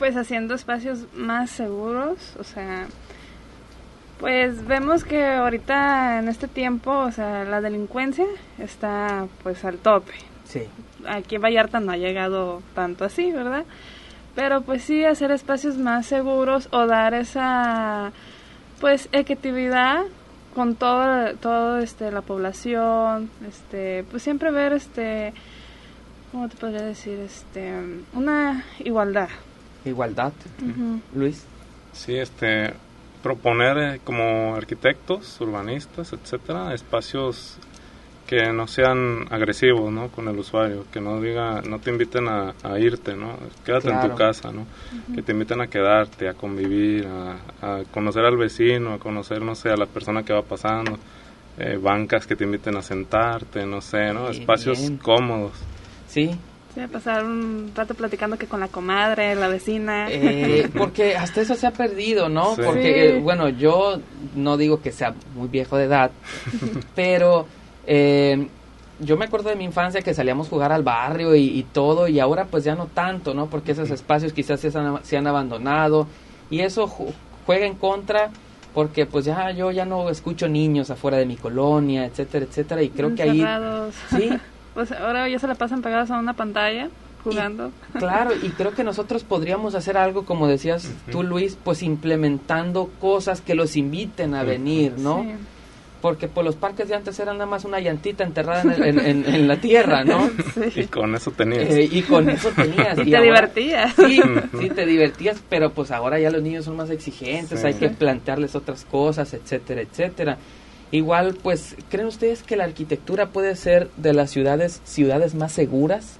pues haciendo espacios más seguros, o sea, pues vemos que ahorita en este tiempo, o sea, la delincuencia está pues al tope. Sí. Aquí en Vallarta no ha llegado tanto así, ¿verdad? Pero pues sí, hacer espacios más seguros o dar esa pues equitatividad con todo todo este la población, este pues siempre ver este ¿cómo te podría decir? Este una igualdad. Igualdad. Uh-huh. Luis. Sí, este proponer eh, como arquitectos, urbanistas, etcétera, espacios que no sean agresivos, ¿no? Con el usuario, que no diga, no te inviten a, a irte, ¿no? Quédate claro. en tu casa, ¿no? Uh-huh. Que te inviten a quedarte, a convivir, a, a conocer al vecino, a conocer, no sé, a la persona que va pasando, eh, bancas que te inviten a sentarte, no sé, ¿no? Bien, espacios bien. cómodos. Sí. Sí, pasar un rato platicando que con la comadre, la vecina. Eh, porque hasta eso se ha perdido, ¿no? Sí. Porque, sí. bueno, yo no digo que sea muy viejo de edad, pero eh, yo me acuerdo de mi infancia que salíamos a jugar al barrio y, y todo, y ahora pues ya no tanto, ¿no? Porque esos espacios quizás se han, se han abandonado, y eso ju- juega en contra, porque pues ya yo ya no escucho niños afuera de mi colonia, etcétera, etcétera, y creo Encerrados. que ahí... Sí. Pues ahora ya se la pasan pegados a una pantalla jugando. Y, claro, y creo que nosotros podríamos hacer algo, como decías uh-huh. tú, Luis, pues implementando cosas que los inviten a venir, ¿no? Sí. Porque pues los parques de antes eran nada más una llantita enterrada en, el, en, en, en la tierra, ¿no? Sí. Y con eso tenías. Eh, y con eso tenías. Y, y te ahora, divertías. Sí, sí, te divertías, pero pues ahora ya los niños son más exigentes, sí. hay que plantearles otras cosas, etcétera, etcétera. Igual, pues, ¿creen ustedes que la arquitectura puede ser de las ciudades ciudades más seguras?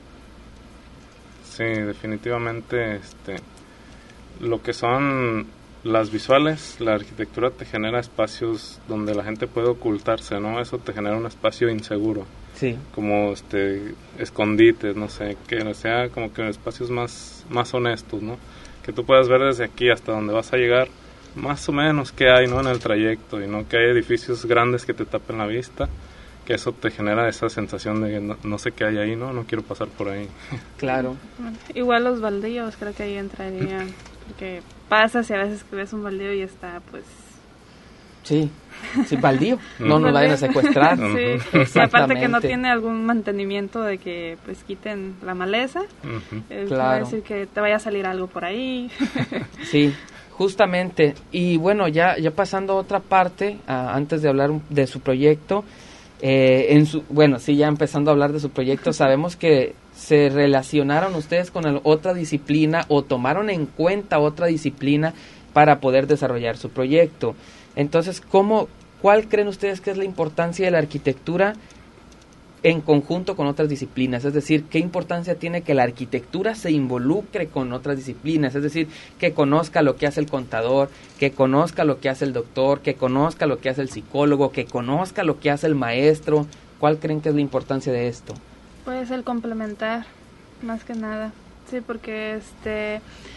Sí, definitivamente, este, lo que son las visuales, la arquitectura te genera espacios donde la gente puede ocultarse, ¿no? Eso te genera un espacio inseguro. Sí. Como, este, escondites, no sé, que sea como que espacios más, más honestos, ¿no? Que tú puedas ver desde aquí hasta donde vas a llegar, más o menos qué hay, ¿no? En el trayecto, y no que hay edificios grandes que te tapen la vista, que eso te genera esa sensación de que no, no sé qué hay ahí, ¿no? No quiero pasar por ahí. Claro. Igual los baldíos, creo que ahí entrarían, porque pasas y a veces que ves un baldío y está, pues... Sí, sí, baldío, no nos vayan a secuestrar. Sí, y aparte que no tiene algún mantenimiento de que pues quiten la maleza, uh-huh. eh, claro. Va a decir que te vaya a salir algo por ahí. Sí. Justamente, y bueno, ya ya pasando a otra parte, uh, antes de hablar de su proyecto, eh, en su bueno, sí, ya empezando a hablar de su proyecto, sabemos que se relacionaron ustedes con el, otra disciplina o tomaron en cuenta otra disciplina para poder desarrollar su proyecto. Entonces, ¿cómo, cuál creen ustedes que es la importancia de la arquitectura en conjunto con otras disciplinas? Es decir, ¿qué importancia tiene que la arquitectura se involucre con otras disciplinas? Es decir, que conozca lo que hace el contador, que conozca lo que hace el doctor, que conozca lo que hace el psicólogo, que conozca lo que hace el maestro. ¿Cuál creen que es la importancia de esto? Pues el complementar, más que nada. Sí, porque este...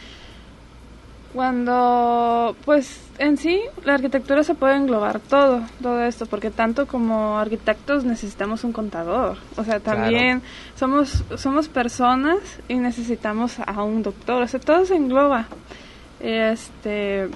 Cuando, pues, en sí, la arquitectura se puede englobar todo, todo esto, porque tanto como arquitectos necesitamos un contador, o sea, también claro. somos somos personas y necesitamos a un doctor, o sea, todo se engloba. Este...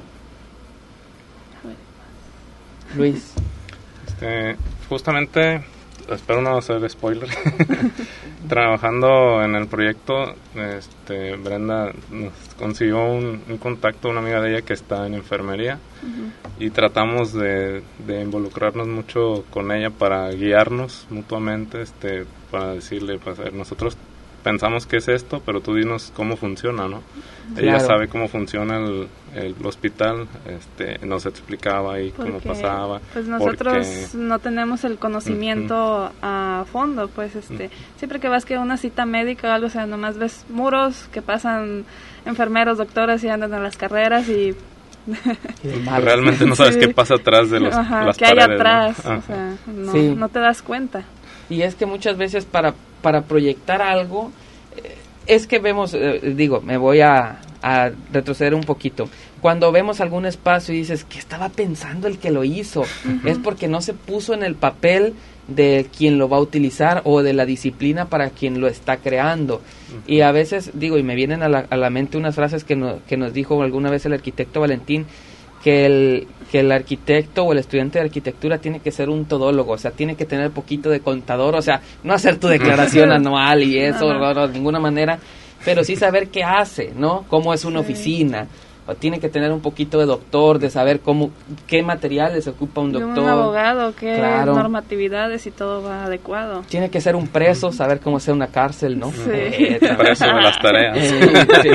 Luis. Este, justamente, espero no hacer spoiler, trabajando en el proyecto, este, Brenda nos consiguió un, un contacto, una amiga de ella que está en enfermería, uh-huh. y tratamos de, de involucrarnos mucho con ella para guiarnos mutuamente, este, para decirle, pues, a ver, nosotros pensamos que es esto, pero tú dinos cómo funciona, ¿no? Claro. Ella sabe cómo funciona el, el hospital, este, nos explicaba ahí porque, cómo pasaba. Pues nosotros porque... no tenemos el conocimiento uh-huh. a fondo, pues este, uh-huh. siempre que vas que a una cita médica o algo, o sea, nomás ves muros que pasan enfermeros, doctores y andan en las carreras y... realmente no sabes sí. qué pasa atrás de los, Ajá, las qué paredes. hay atrás, ¿no? O sea, no, sí. no te das cuenta. Y es que muchas veces para para proyectar algo, eh, es que vemos, eh, digo, me voy a, a retroceder un poquito. Cuando vemos algún espacio y dices, ¿qué estaba pensando el que lo hizo? Uh-huh. Es porque no se puso en el papel de quien lo va a utilizar o de la disciplina para quien lo está creando. Uh-huh. Y a veces, digo, y me vienen a la, a la mente unas frases que, no, que nos dijo alguna vez el arquitecto Valentín, que el, que el arquitecto o el estudiante de arquitectura tiene que ser un todólogo, o sea, tiene que tener poquito de contador, o sea, no hacer tu declaración anual y eso, no, no, de ninguna manera, pero sí saber qué hace, ¿no? Cómo es una sí. oficina. O tiene que tener un poquito de doctor, de saber cómo, qué materiales ocupa un doctor. Un abogado, qué claro. normatividades y todo va adecuado. Tiene que ser un preso, saber cómo ser una cárcel, ¿no? Sí. Eh, preso de las tareas. Sí.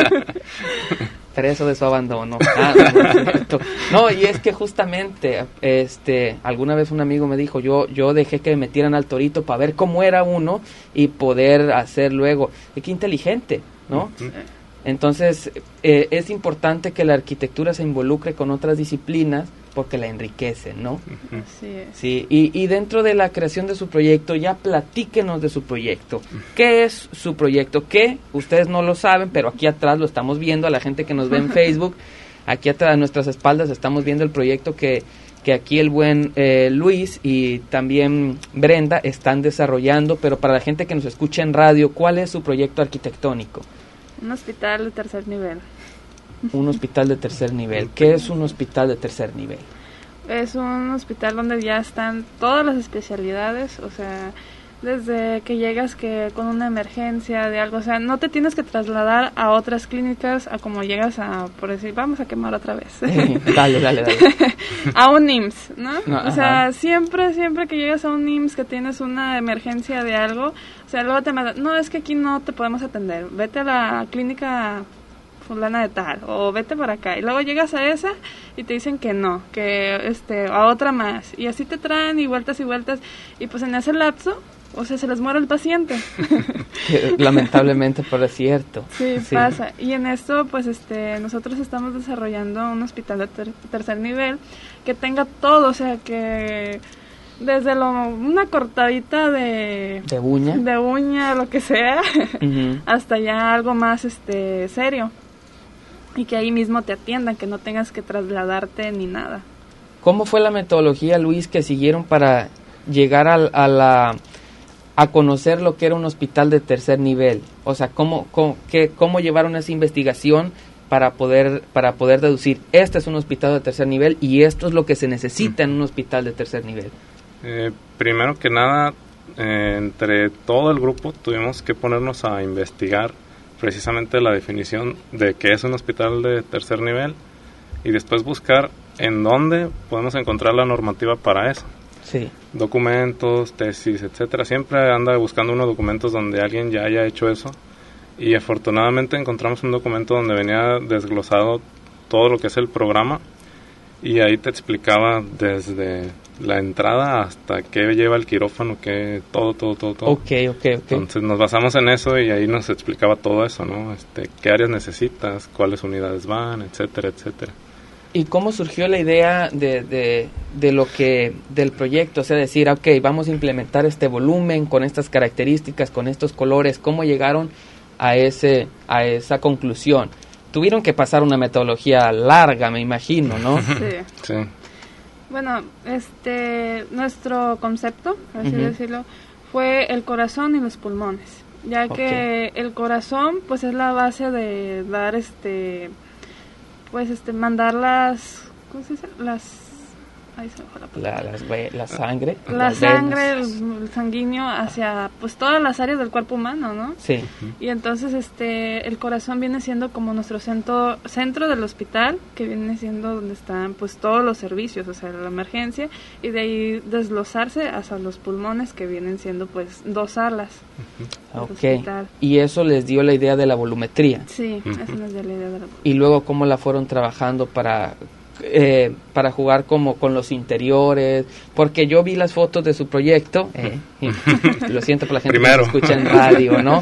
Preso de su abandono. Ah, no, no, y es que justamente, este, alguna vez un amigo me dijo, yo, yo dejé que me metieran al torito para ver cómo era uno y poder hacer luego. Y qué inteligente, ¿no? Sí. Entonces, eh, es importante que la arquitectura se involucre con otras disciplinas porque la enriquece, ¿no? Así es. Sí, y, y dentro de la creación de su proyecto, ya platíquenos de su proyecto. ¿Qué es su proyecto? ¿Qué? Ustedes no lo saben, pero aquí atrás lo estamos viendo, a la gente que nos ve en Facebook, aquí atrás a nuestras espaldas estamos viendo el proyecto que, que aquí el buen eh, Luis y también Brenda están desarrollando, pero para la gente que nos escucha en radio, ¿cuál es su proyecto arquitectónico? Un hospital de tercer nivel. Un hospital de tercer nivel. ¿Qué es un hospital de tercer nivel? Es un hospital donde ya están todas las especialidades, o sea, desde que llegas que con una emergencia de algo, o sea, no te tienes que trasladar a otras clínicas a como llegas a, por decir, vamos a quemar otra vez. Eh, dale, dale, dale. A un I M S S, ¿no? no o sea, siempre, siempre que llegas a un I M S S que tienes una emergencia de algo, o sea, luego te mandan, no, es que aquí no te podemos atender, vete a la clínica fulana de tal, o vete para acá, y luego llegas a esa y te dicen que no, que este, a otra más, y así te traen y vueltas y vueltas, y pues en ese lapso, o sea, se les muere el paciente. Lamentablemente, pero es cierto. Sí, sí, pasa. Y en esto, pues, este, nosotros estamos desarrollando un hospital de ter- tercer nivel que tenga todo, o sea, que desde lo, una cortadita de... ¿De uña? De uña, lo que sea, uh-huh. hasta ya algo más, este, serio. Y que ahí mismo te atiendan, que no tengas que trasladarte ni nada. ¿Cómo fue la metodología, Luis, que siguieron para llegar a, a la... a conocer lo que era un hospital de tercer nivel? O sea, ¿cómo, cómo, qué, cómo llevaron esa investigación para poder para poder deducir, este es un hospital de tercer nivel y esto es lo que se necesita en un hospital de tercer nivel? Eh, primero que nada, eh, entre todo el grupo tuvimos que ponernos a investigar precisamente la definición de qué es un hospital de tercer nivel y después buscar en dónde podemos encontrar la normativa para eso. Sí. Documentos, tesis, etcétera. Siempre anda buscando unos documentos donde alguien ya haya hecho eso y afortunadamente encontramos un documento donde venía desglosado todo lo que es el programa y ahí te explicaba desde la entrada hasta qué lleva el quirófano, qué todo, todo, todo, todo. Ok, ok, ok. Entonces nos basamos en eso y ahí nos explicaba todo eso, ¿no? Este, qué áreas necesitas, cuáles unidades van, etcétera, etcétera. ¿Y cómo surgió la idea de, de, de lo que del proyecto? O sea, decir, ok, vamos a implementar este volumen con estas características, con estos colores. ¿Cómo llegaron a ese a esa conclusión? Tuvieron que pasar una metodología larga, me imagino, ¿no? Sí. Sí. Bueno, este, nuestro concepto, por así Uh-huh. decirlo, fue el corazón y los pulmones, ya Okay. que el corazón, pues, es la base de dar, este, pues, este, mandar las, ¿cómo se dice? Las, ahí se me fue la palabra. La, las ve- la sangre. La las sangre, el, venas. el sanguíneo hacia, pues, todas las áreas del cuerpo humano, ¿no? Sí. Y entonces este el corazón viene siendo como nuestro centro centro del hospital, que viene siendo donde están pues todos los servicios, o sea, la emergencia, y de ahí desglosarse hasta los pulmones, que vienen siendo pues dos alas. del Ok. hospital. Y eso les dio la idea de la volumetría. Sí, Ujú. esa nos dio la idea de la Y luego cómo la fueron trabajando para eh, para jugar como con los interiores, porque yo vi las fotos de su proyecto, eh, y lo siento por la gente Primero. que escucha en radio, ¿no?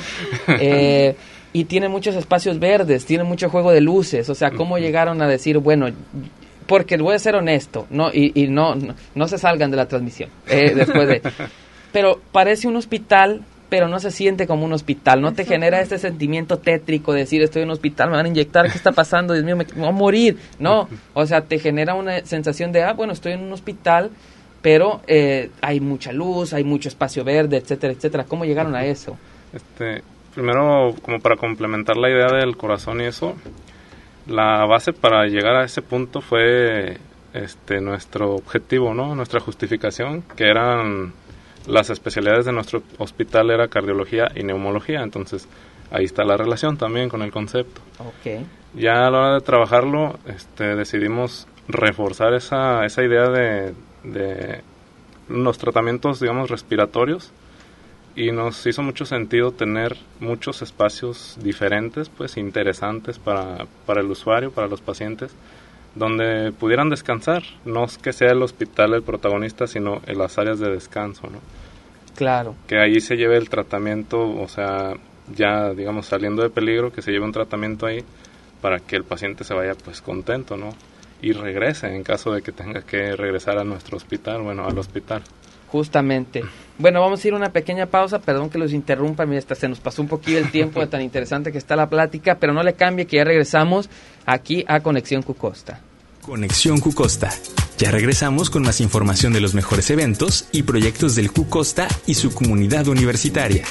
Eh, y tiene muchos espacios verdes, tiene mucho juego de luces, o sea, cómo llegaron a decir, bueno, porque voy a ser honesto, no y, y no, no no se salgan de la transmisión eh, después de, pero parece un hospital, pero no se siente como un hospital, no te genera ese sentimiento tétrico de decir, estoy en un hospital, me van a inyectar, ¿qué está pasando? Dios mío, me voy a morir. No, o sea, te genera una sensación de, ah, bueno, estoy en un hospital, pero eh, hay mucha luz, hay mucho espacio verde, etcétera, etcétera. ¿Cómo llegaron a eso? Este, primero, como para complementar la idea del corazón y eso, la base para llegar a ese punto fue este nuestro objetivo, ¿no? Nuestra justificación, que eran las especialidades de nuestro hospital, era cardiología y neumología, entonces ahí está la relación también con el concepto. Okay. Ya a la hora de trabajarlo, este, decidimos reforzar esa, esa idea de, de los tratamientos, digamos, respiratorios, y nos hizo mucho sentido tener muchos espacios diferentes, pues interesantes para, para el usuario, para los pacientes, donde pudieran descansar. No es que sea el hospital el protagonista, sino en las áreas de descanso, ¿no? Claro. Que ahí se lleve el tratamiento, o sea, ya, digamos, saliendo de peligro, que se lleve un tratamiento ahí para que el paciente se vaya, pues, contento, ¿no? Y regrese en caso de que tenga que regresar a nuestro hospital, bueno, al hospital. Justamente. Bueno, vamos a ir a una pequeña pausa, perdón que los interrumpa, mira, hasta se nos pasó un poquillo el tiempo de tan interesante que está la plática, pero no le cambie que ya regresamos aquí a Conexión Cucosta. Conexión Cucosta. Ya regresamos con más información de los mejores eventos y proyectos del Cucosta y su comunidad universitaria.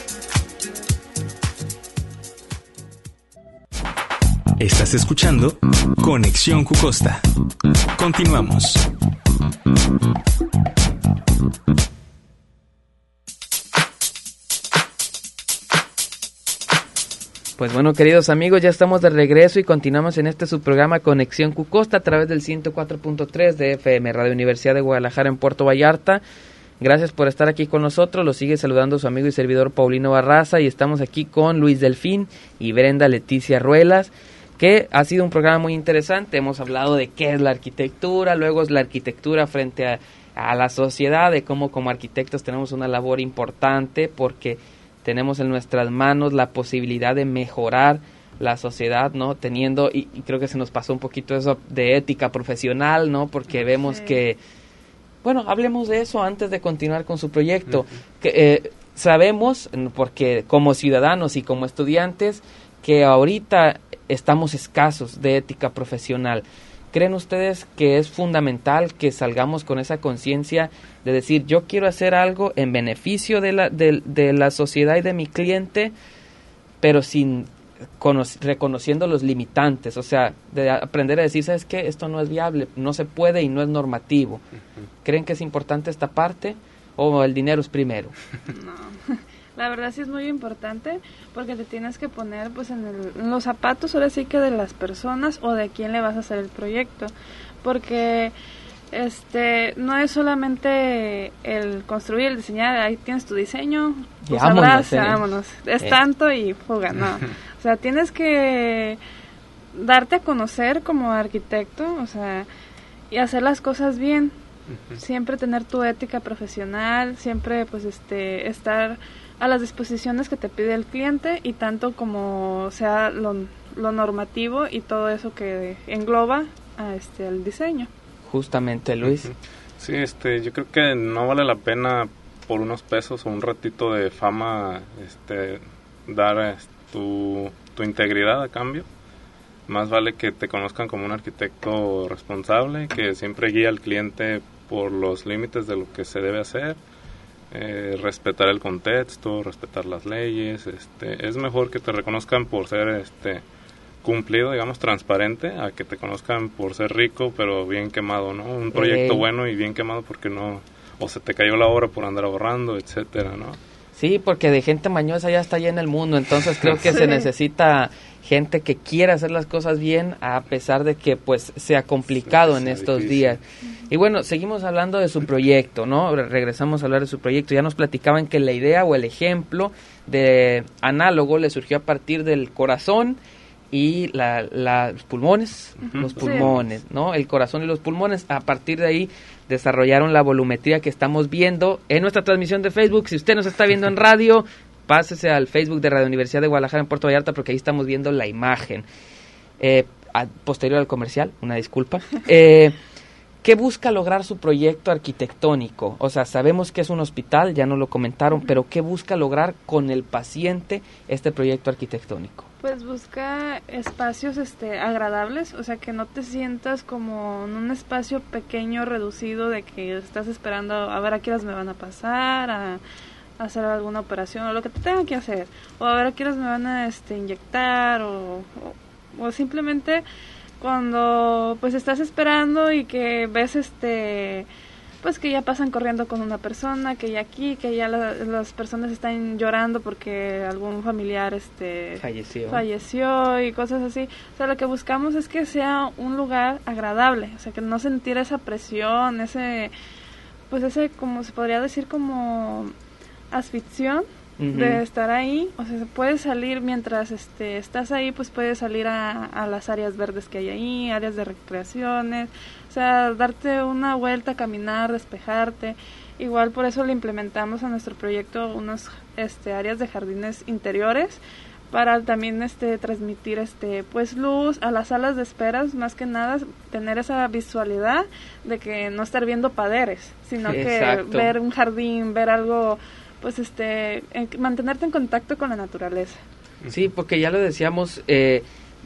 Estás escuchando Conexión Cucosta. Continuamos. Pues bueno, queridos amigos, ya estamos de regreso y continuamos en este su programa Conexión Cucosta a través del ciento cuatro punto tres de F M, Radio Universidad de Guadalajara en Puerto Vallarta. Gracias por estar aquí con nosotros, lo sigue saludando su amigo y servidor Paulino Barraza, y estamos aquí con Luis Delfín y Brenda Leticia Ruelas, que ha sido un programa muy interesante. Hemos hablado de qué es la arquitectura, luego es la arquitectura frente a, a la sociedad, de cómo como arquitectos tenemos una labor importante porque tenemos en nuestras manos la posibilidad de mejorar la sociedad, ¿no? Teniendo, y, y creo que se nos pasó un poquito eso de ética profesional, ¿no? Porque vemos sí. que, bueno, hablemos de eso antes de continuar con su proyecto. Uh-huh. que, eh, sabemos, porque como ciudadanos y como estudiantes, que ahorita estamos escasos de ética profesional. ¿Creen ustedes que es fundamental que salgamos con esa conciencia de decir, yo quiero hacer algo en beneficio de la, de, de la sociedad y de mi cliente, pero sin cono- reconociendo los limitantes? O sea, de aprender a decir, ¿sabes qué? Esto no es viable, no se puede y no es normativo. Uh-huh. ¿Creen que es importante esta parte o el dinero es primero? No. La verdad sí es muy importante porque te tienes que poner pues en, el, en los zapatos, ahora sí que de las personas o de quién le vas a hacer el proyecto, porque este no es solamente el construir, el diseñar, ahí tienes tu diseño, pues vámonos, eh. vámonos, es eh. tanto y fuga, no, o sea, tienes que darte a conocer como arquitecto, o sea, y hacer las cosas bien, uh-huh. siempre tener tu ética profesional, siempre pues este estar a las disposiciones que te pide el cliente y tanto como sea lo, lo normativo y todo eso que engloba a este el diseño. Justamente, Luis. Sí, este, yo creo que no vale la pena por unos pesos o un ratito de fama este dar tu, tu integridad a cambio. Más vale que te conozcan como un arquitecto responsable, que siempre guía al cliente por los límites de lo que se debe hacer. Eh, respetar el contexto, respetar las leyes, este, es mejor que te reconozcan por ser este cumplido, digamos, transparente, a que te conozcan por ser rico pero bien quemado, ¿no? Un proyecto eh. bueno y bien quemado porque no, o se te cayó la obra por andar ahorrando, etcétera, ¿no? Sí, porque de gente mañosa ya está llena el mundo, entonces creo que sí. se necesita gente que quiera hacer las cosas bien a pesar de que pues sea complicado sí, en estos difícil. días. Y bueno, seguimos hablando de su proyecto, ¿no? Regresamos a hablar de su proyecto. Ya nos platicaban que la idea o el ejemplo de análogo le surgió a partir del corazón y la, la, los pulmones, uh-huh. los pulmones, ¿no? El corazón y los pulmones. A partir de ahí desarrollaron la volumetría que estamos viendo en nuestra transmisión de Facebook. Si usted nos está viendo en radio, pásese al Facebook de Radio Universidad de Guadalajara en Puerto Vallarta porque ahí estamos viendo la imagen. Eh, a, posterior al comercial, una disculpa. Eh, ¿qué busca lograr su proyecto arquitectónico? O sea, sabemos que es un hospital, ya nos lo comentaron, uh-huh. pero ¿qué busca lograr con el paciente este proyecto arquitectónico? Pues busca espacios este agradables, o sea, que no te sientas como en un espacio pequeño, reducido, de que estás esperando a ver a qué horas me van a pasar, a, a hacer alguna operación, o lo que te tengan que hacer, o a ver a qué horas me van a este, inyectar, o, o, o simplemente cuando pues estás esperando y que ves este... pues que ya pasan corriendo con una persona, que ya aquí, que ya la, las personas están llorando porque algún familiar este falleció. falleció y cosas así. O sea, lo que buscamos es que sea un lugar agradable, o sea, que no sentir esa presión, ese, pues ese, como se podría decir, como asfixión uh-huh. de estar ahí. O sea, se puede salir mientras este estás ahí, pues puedes salir a, a las áreas verdes que hay ahí, áreas de recreaciones. O sea, darte una vuelta, caminar, despejarte. Igual por eso le implementamos a nuestro proyecto unas este, áreas de jardines interiores para también este transmitir este pues luz a las salas de esperas, más que nada tener esa visualidad de que no estar viendo paredes, sino Exacto. que ver un jardín, ver algo, pues este en, mantenerte en contacto con la naturaleza. Sí, porque ya lo decíamos, eh,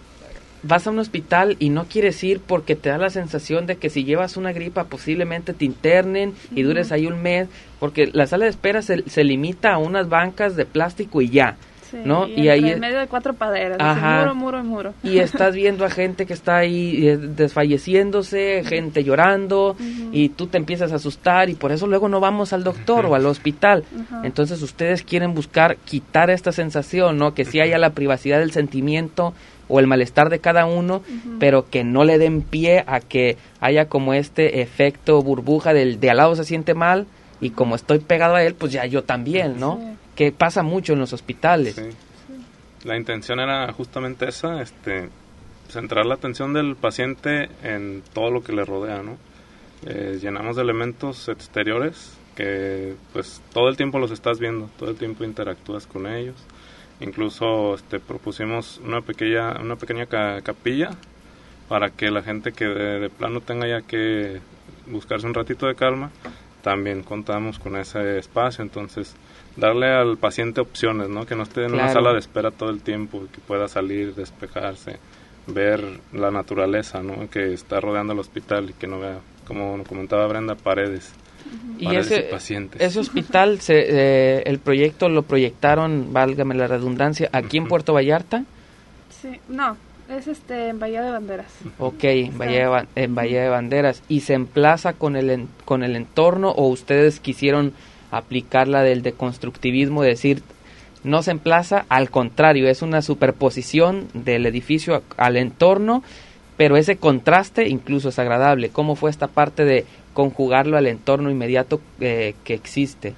vas a un hospital y no quieres ir porque te da la sensación de que si llevas una gripa posiblemente te internen y uh-huh. dures ahí un mes, porque la sala de espera se, se limita a unas bancas de plástico y ya, sí, ¿no? Y, y ahí en medio de cuatro paderas, Ajá. muro, muro, muro. Y estás viendo a gente que está ahí eh, desfalleciéndose, gente llorando, uh-huh. y tú te empiezas a asustar y por eso luego no vamos al doctor uh-huh. o al hospital. Uh-huh. Entonces ustedes quieren buscar quitar esta sensación, ¿no? Que sí haya la privacidad del sentimiento o el malestar de cada uno, uh-huh. pero que no le den pie a que haya como este efecto burbuja del de al lado se siente mal y como estoy pegado a él, pues ya yo también, ¿no? Sí. Que pasa mucho en los hospitales. Sí. Sí. La intención era justamente esa, este, centrar la atención del paciente en todo lo que le rodea, ¿no? Eh, llenamos de elementos exteriores que pues todo el tiempo los estás viendo, todo el tiempo interactúas con ellos. Incluso este, propusimos una pequeña una pequeña ca- capilla para que la gente que de, de plano tenga ya que buscarse un ratito de calma, también contamos con ese espacio. Entonces, darle al paciente opciones, ¿no? Que no esté en claro. una sala de espera todo el tiempo, que pueda salir, despejarse, ver la naturaleza, ¿no? Que está rodeando el hospital y que no vea, como comentaba Brenda, paredes. Y ese, ese hospital, se, eh, el proyecto lo proyectaron, válgame la redundancia, aquí uh-huh. en Puerto Vallarta. Sí, no, es este en Bahía de Banderas. Ok, en Bahía de, en Bahía de Banderas. ¿Y se emplaza con el, en, con el entorno o ustedes quisieron aplicar la del deconstructivismo, de decir, no se emplaza, al contrario, es una superposición del edificio al entorno, pero ese contraste incluso es agradable? ¿Cómo fue esta parte de conjugarlo al entorno inmediato eh, que existe?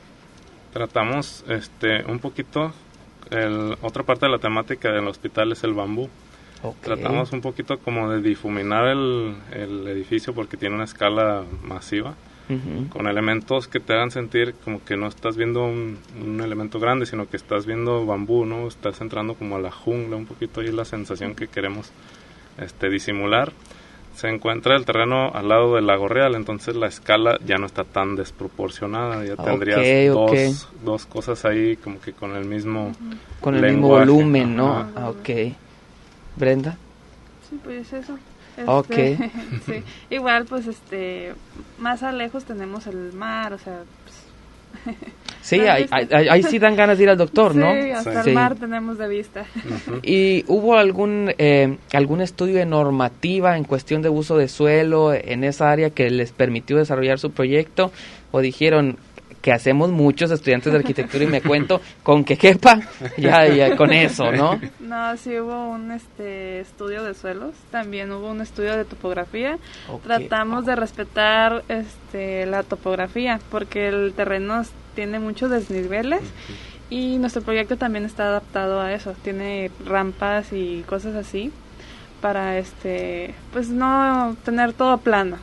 Tratamos este un poquito, el, otra parte de la temática del hospital es el bambú. Okay. Tratamos un poquito como de difuminar el, el edificio porque tiene una escala masiva, uh-huh. con elementos que te hagan sentir como que no estás viendo un, un elemento grande, sino que estás viendo bambú, ¿no? Estás entrando como a la jungla un poquito, y es la sensación que queremos este disimular. Se encuentra el terreno al lado del lago Real, entonces la escala ya no está tan desproporcionada, ya tendrías okay, dos, okay. dos cosas ahí como que con el mismo con el lenguaje. mismo volumen, ¿no? Ah, ah, ok. ¿Brenda? Sí, pues eso. Este, okay. Sí. Igual, pues, este, más a lejos tenemos el mar, o sea... Pues, sí, ahí, ahí, ahí sí dan ganas de ir al doctor, sí, ¿no? Hasta sí. el mar tenemos de vista. Uh-huh. ¿Y hubo algún eh, algún estudio de normativa en cuestión de uso de suelo en esa área que les permitió desarrollar su proyecto? ¿O dijeron que hacemos muchos estudiantes de arquitectura y me cuento con que quepa, ya, ya con eso, ¿no? No, sí hubo un este estudio de suelos, también hubo un estudio de topografía. Okay. Tratamos de respetar este la topografía porque el terreno tiene muchos desniveles, uh-huh. y nuestro proyecto también está adaptado a eso, tiene rampas y cosas así para este pues no tener todo plano.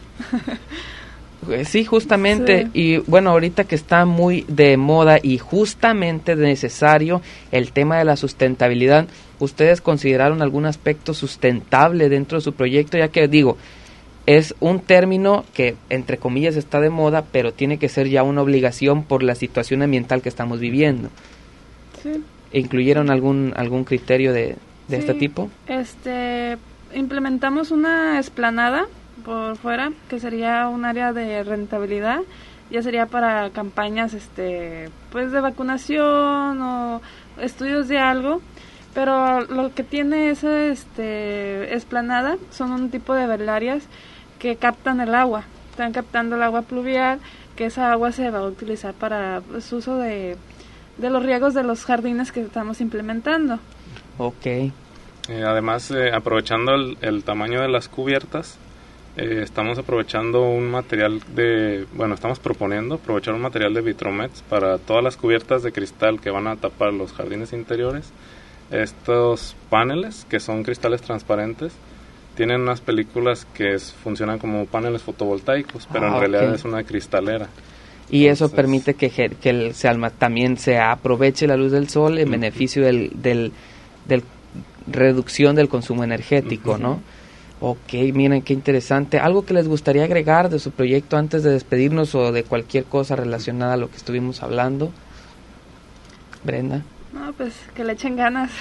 Sí, justamente, sí. Y bueno, ahorita que está muy de moda y justamente necesario el tema de la sustentabilidad, ¿ustedes consideraron algún aspecto sustentable dentro de su proyecto? Ya que digo, es un término que, entre comillas, está de moda, pero tiene que ser ya una obligación por la situación ambiental que estamos viviendo. Sí. ¿Incluyeron algún algún criterio de, de sí, este tipo? Este, implementamos una explanada por fuera, que sería un área de rentabilidad, ya sería para campañas este pues de vacunación o estudios de algo, pero lo que tiene esa este explanada son un tipo de velarias que captan el agua, están captando el agua pluvial, que esa agua se va a utilizar para pues, uso de, de los riegos de los jardines que estamos implementando. Ok. Eh, además, eh, aprovechando el, el tamaño de las cubiertas, Eh, estamos aprovechando un material de, bueno, estamos proponiendo aprovechar un material de Vitromets para todas las cubiertas de cristal que van a tapar los jardines interiores. Estos paneles, que son cristales transparentes, tienen unas películas que es, funcionan como paneles fotovoltaicos, pero ah, en realidad okay. es una cristalera. Y Entonces, eso permite que, que el, se alma, también se aproveche la luz del sol en uh-huh. beneficio del, del, del reducción del consumo energético, uh-huh. ¿no? Ok, miren qué interesante. ¿Algo que les gustaría agregar de su proyecto antes de despedirnos o de cualquier cosa relacionada a lo que estuvimos hablando? Brenda. No, pues que le echen ganas.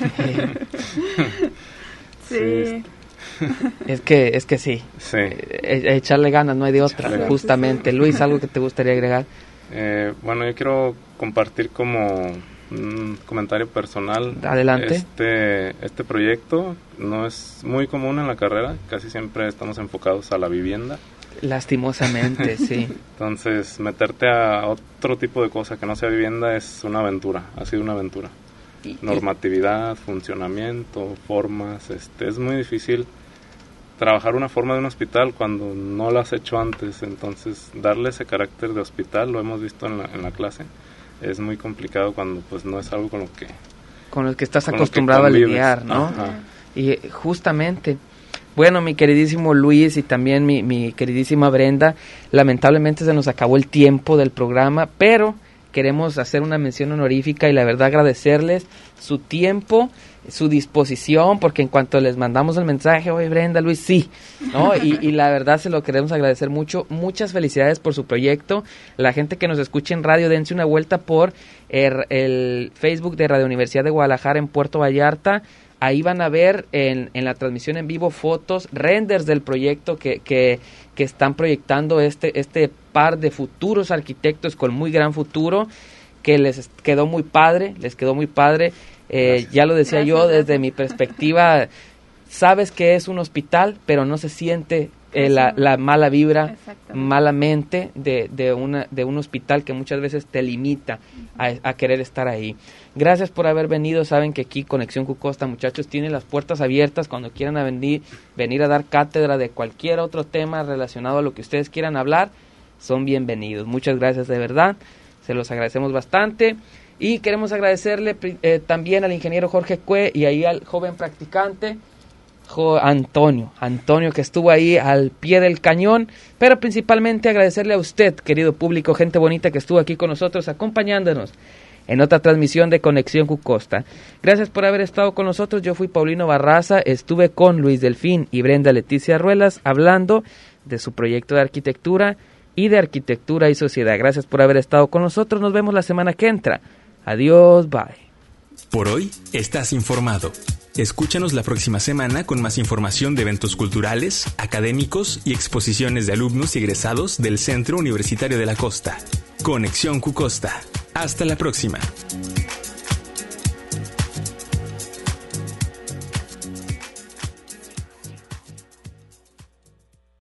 sí. sí. Es que, es que sí. Sí. E- echarle ganas, no hay de otra, Echarle justamente. Luis, ¿algo que te gustaría agregar? Eh, bueno, yo quiero compartir como un comentario personal. Adelante. Este, este proyecto no es muy común en la carrera, casi siempre estamos enfocados a la vivienda. Lastimosamente, sí. Entonces, meterte a otro tipo de cosa que no sea vivienda es una aventura, ha sido una aventura. Y, Normatividad, y... funcionamiento, formas, este, es muy difícil trabajar una forma de un hospital cuando no lo has hecho antes, entonces darle ese carácter de hospital, lo hemos visto en la, en la clase, es muy complicado cuando pues no es algo con lo que con el que estás acostumbrado a lidiar, ¿no? Ajá. Y justamente, bueno, mi queridísimo Luis y también mi, mi queridísima Brenda, lamentablemente se nos acabó el tiempo del programa, pero queremos hacer una mención honorífica y la verdad agradecerles su tiempo, su disposición, porque en cuanto les mandamos el mensaje, oye Brenda, Luis, sí, ¿no? Y, y la verdad se lo queremos agradecer mucho. Muchas felicidades por su proyecto. La gente que nos escuche en radio, dense una vuelta por el, el Facebook de Radio Universidad de Guadalajara en Puerto Vallarta. Ahí van a ver en, en la transmisión en vivo fotos, renders del proyecto que, que, que están proyectando este, este par de futuros arquitectos con muy gran futuro, que les quedó muy padre, les quedó muy padre. Eh, ya lo decía gracias, yo, desde gracias. Mi perspectiva, sabes que es un hospital, pero no se siente eh, la, la mala vibra, malamente de, de, una, de un hospital que muchas veces te limita a, a querer estar ahí. Gracias por haber venido. Saben que aquí Conexión Cucosta, muchachos, tiene las puertas abiertas cuando quieran a venir, venir a dar cátedra de cualquier otro tema relacionado a lo que ustedes quieran hablar. Son bienvenidos. Muchas gracias de verdad, se los agradecemos bastante. Y queremos agradecerle eh, también al ingeniero Jorge Cue y ahí al joven practicante jo, Antonio, Antonio que estuvo ahí al pie del cañón, pero principalmente agradecerle a usted, querido público, gente bonita que estuvo aquí con nosotros acompañándonos en otra transmisión de Conexión Cucosta. Gracias por haber estado con nosotros. Yo fui Paulino Barraza, estuve con Luis Delfín y Brenda Leticia Ruelas hablando de su proyecto de arquitectura y de arquitectura y sociedad. Gracias por haber estado con nosotros. Nos vemos la semana que entra. Adiós, bye. Por hoy estás informado. Escúchanos la próxima semana con más información de eventos culturales, académicos y exposiciones de alumnos y egresados del Centro Universitario de la Costa. Conexión Cucosta. Hasta la próxima.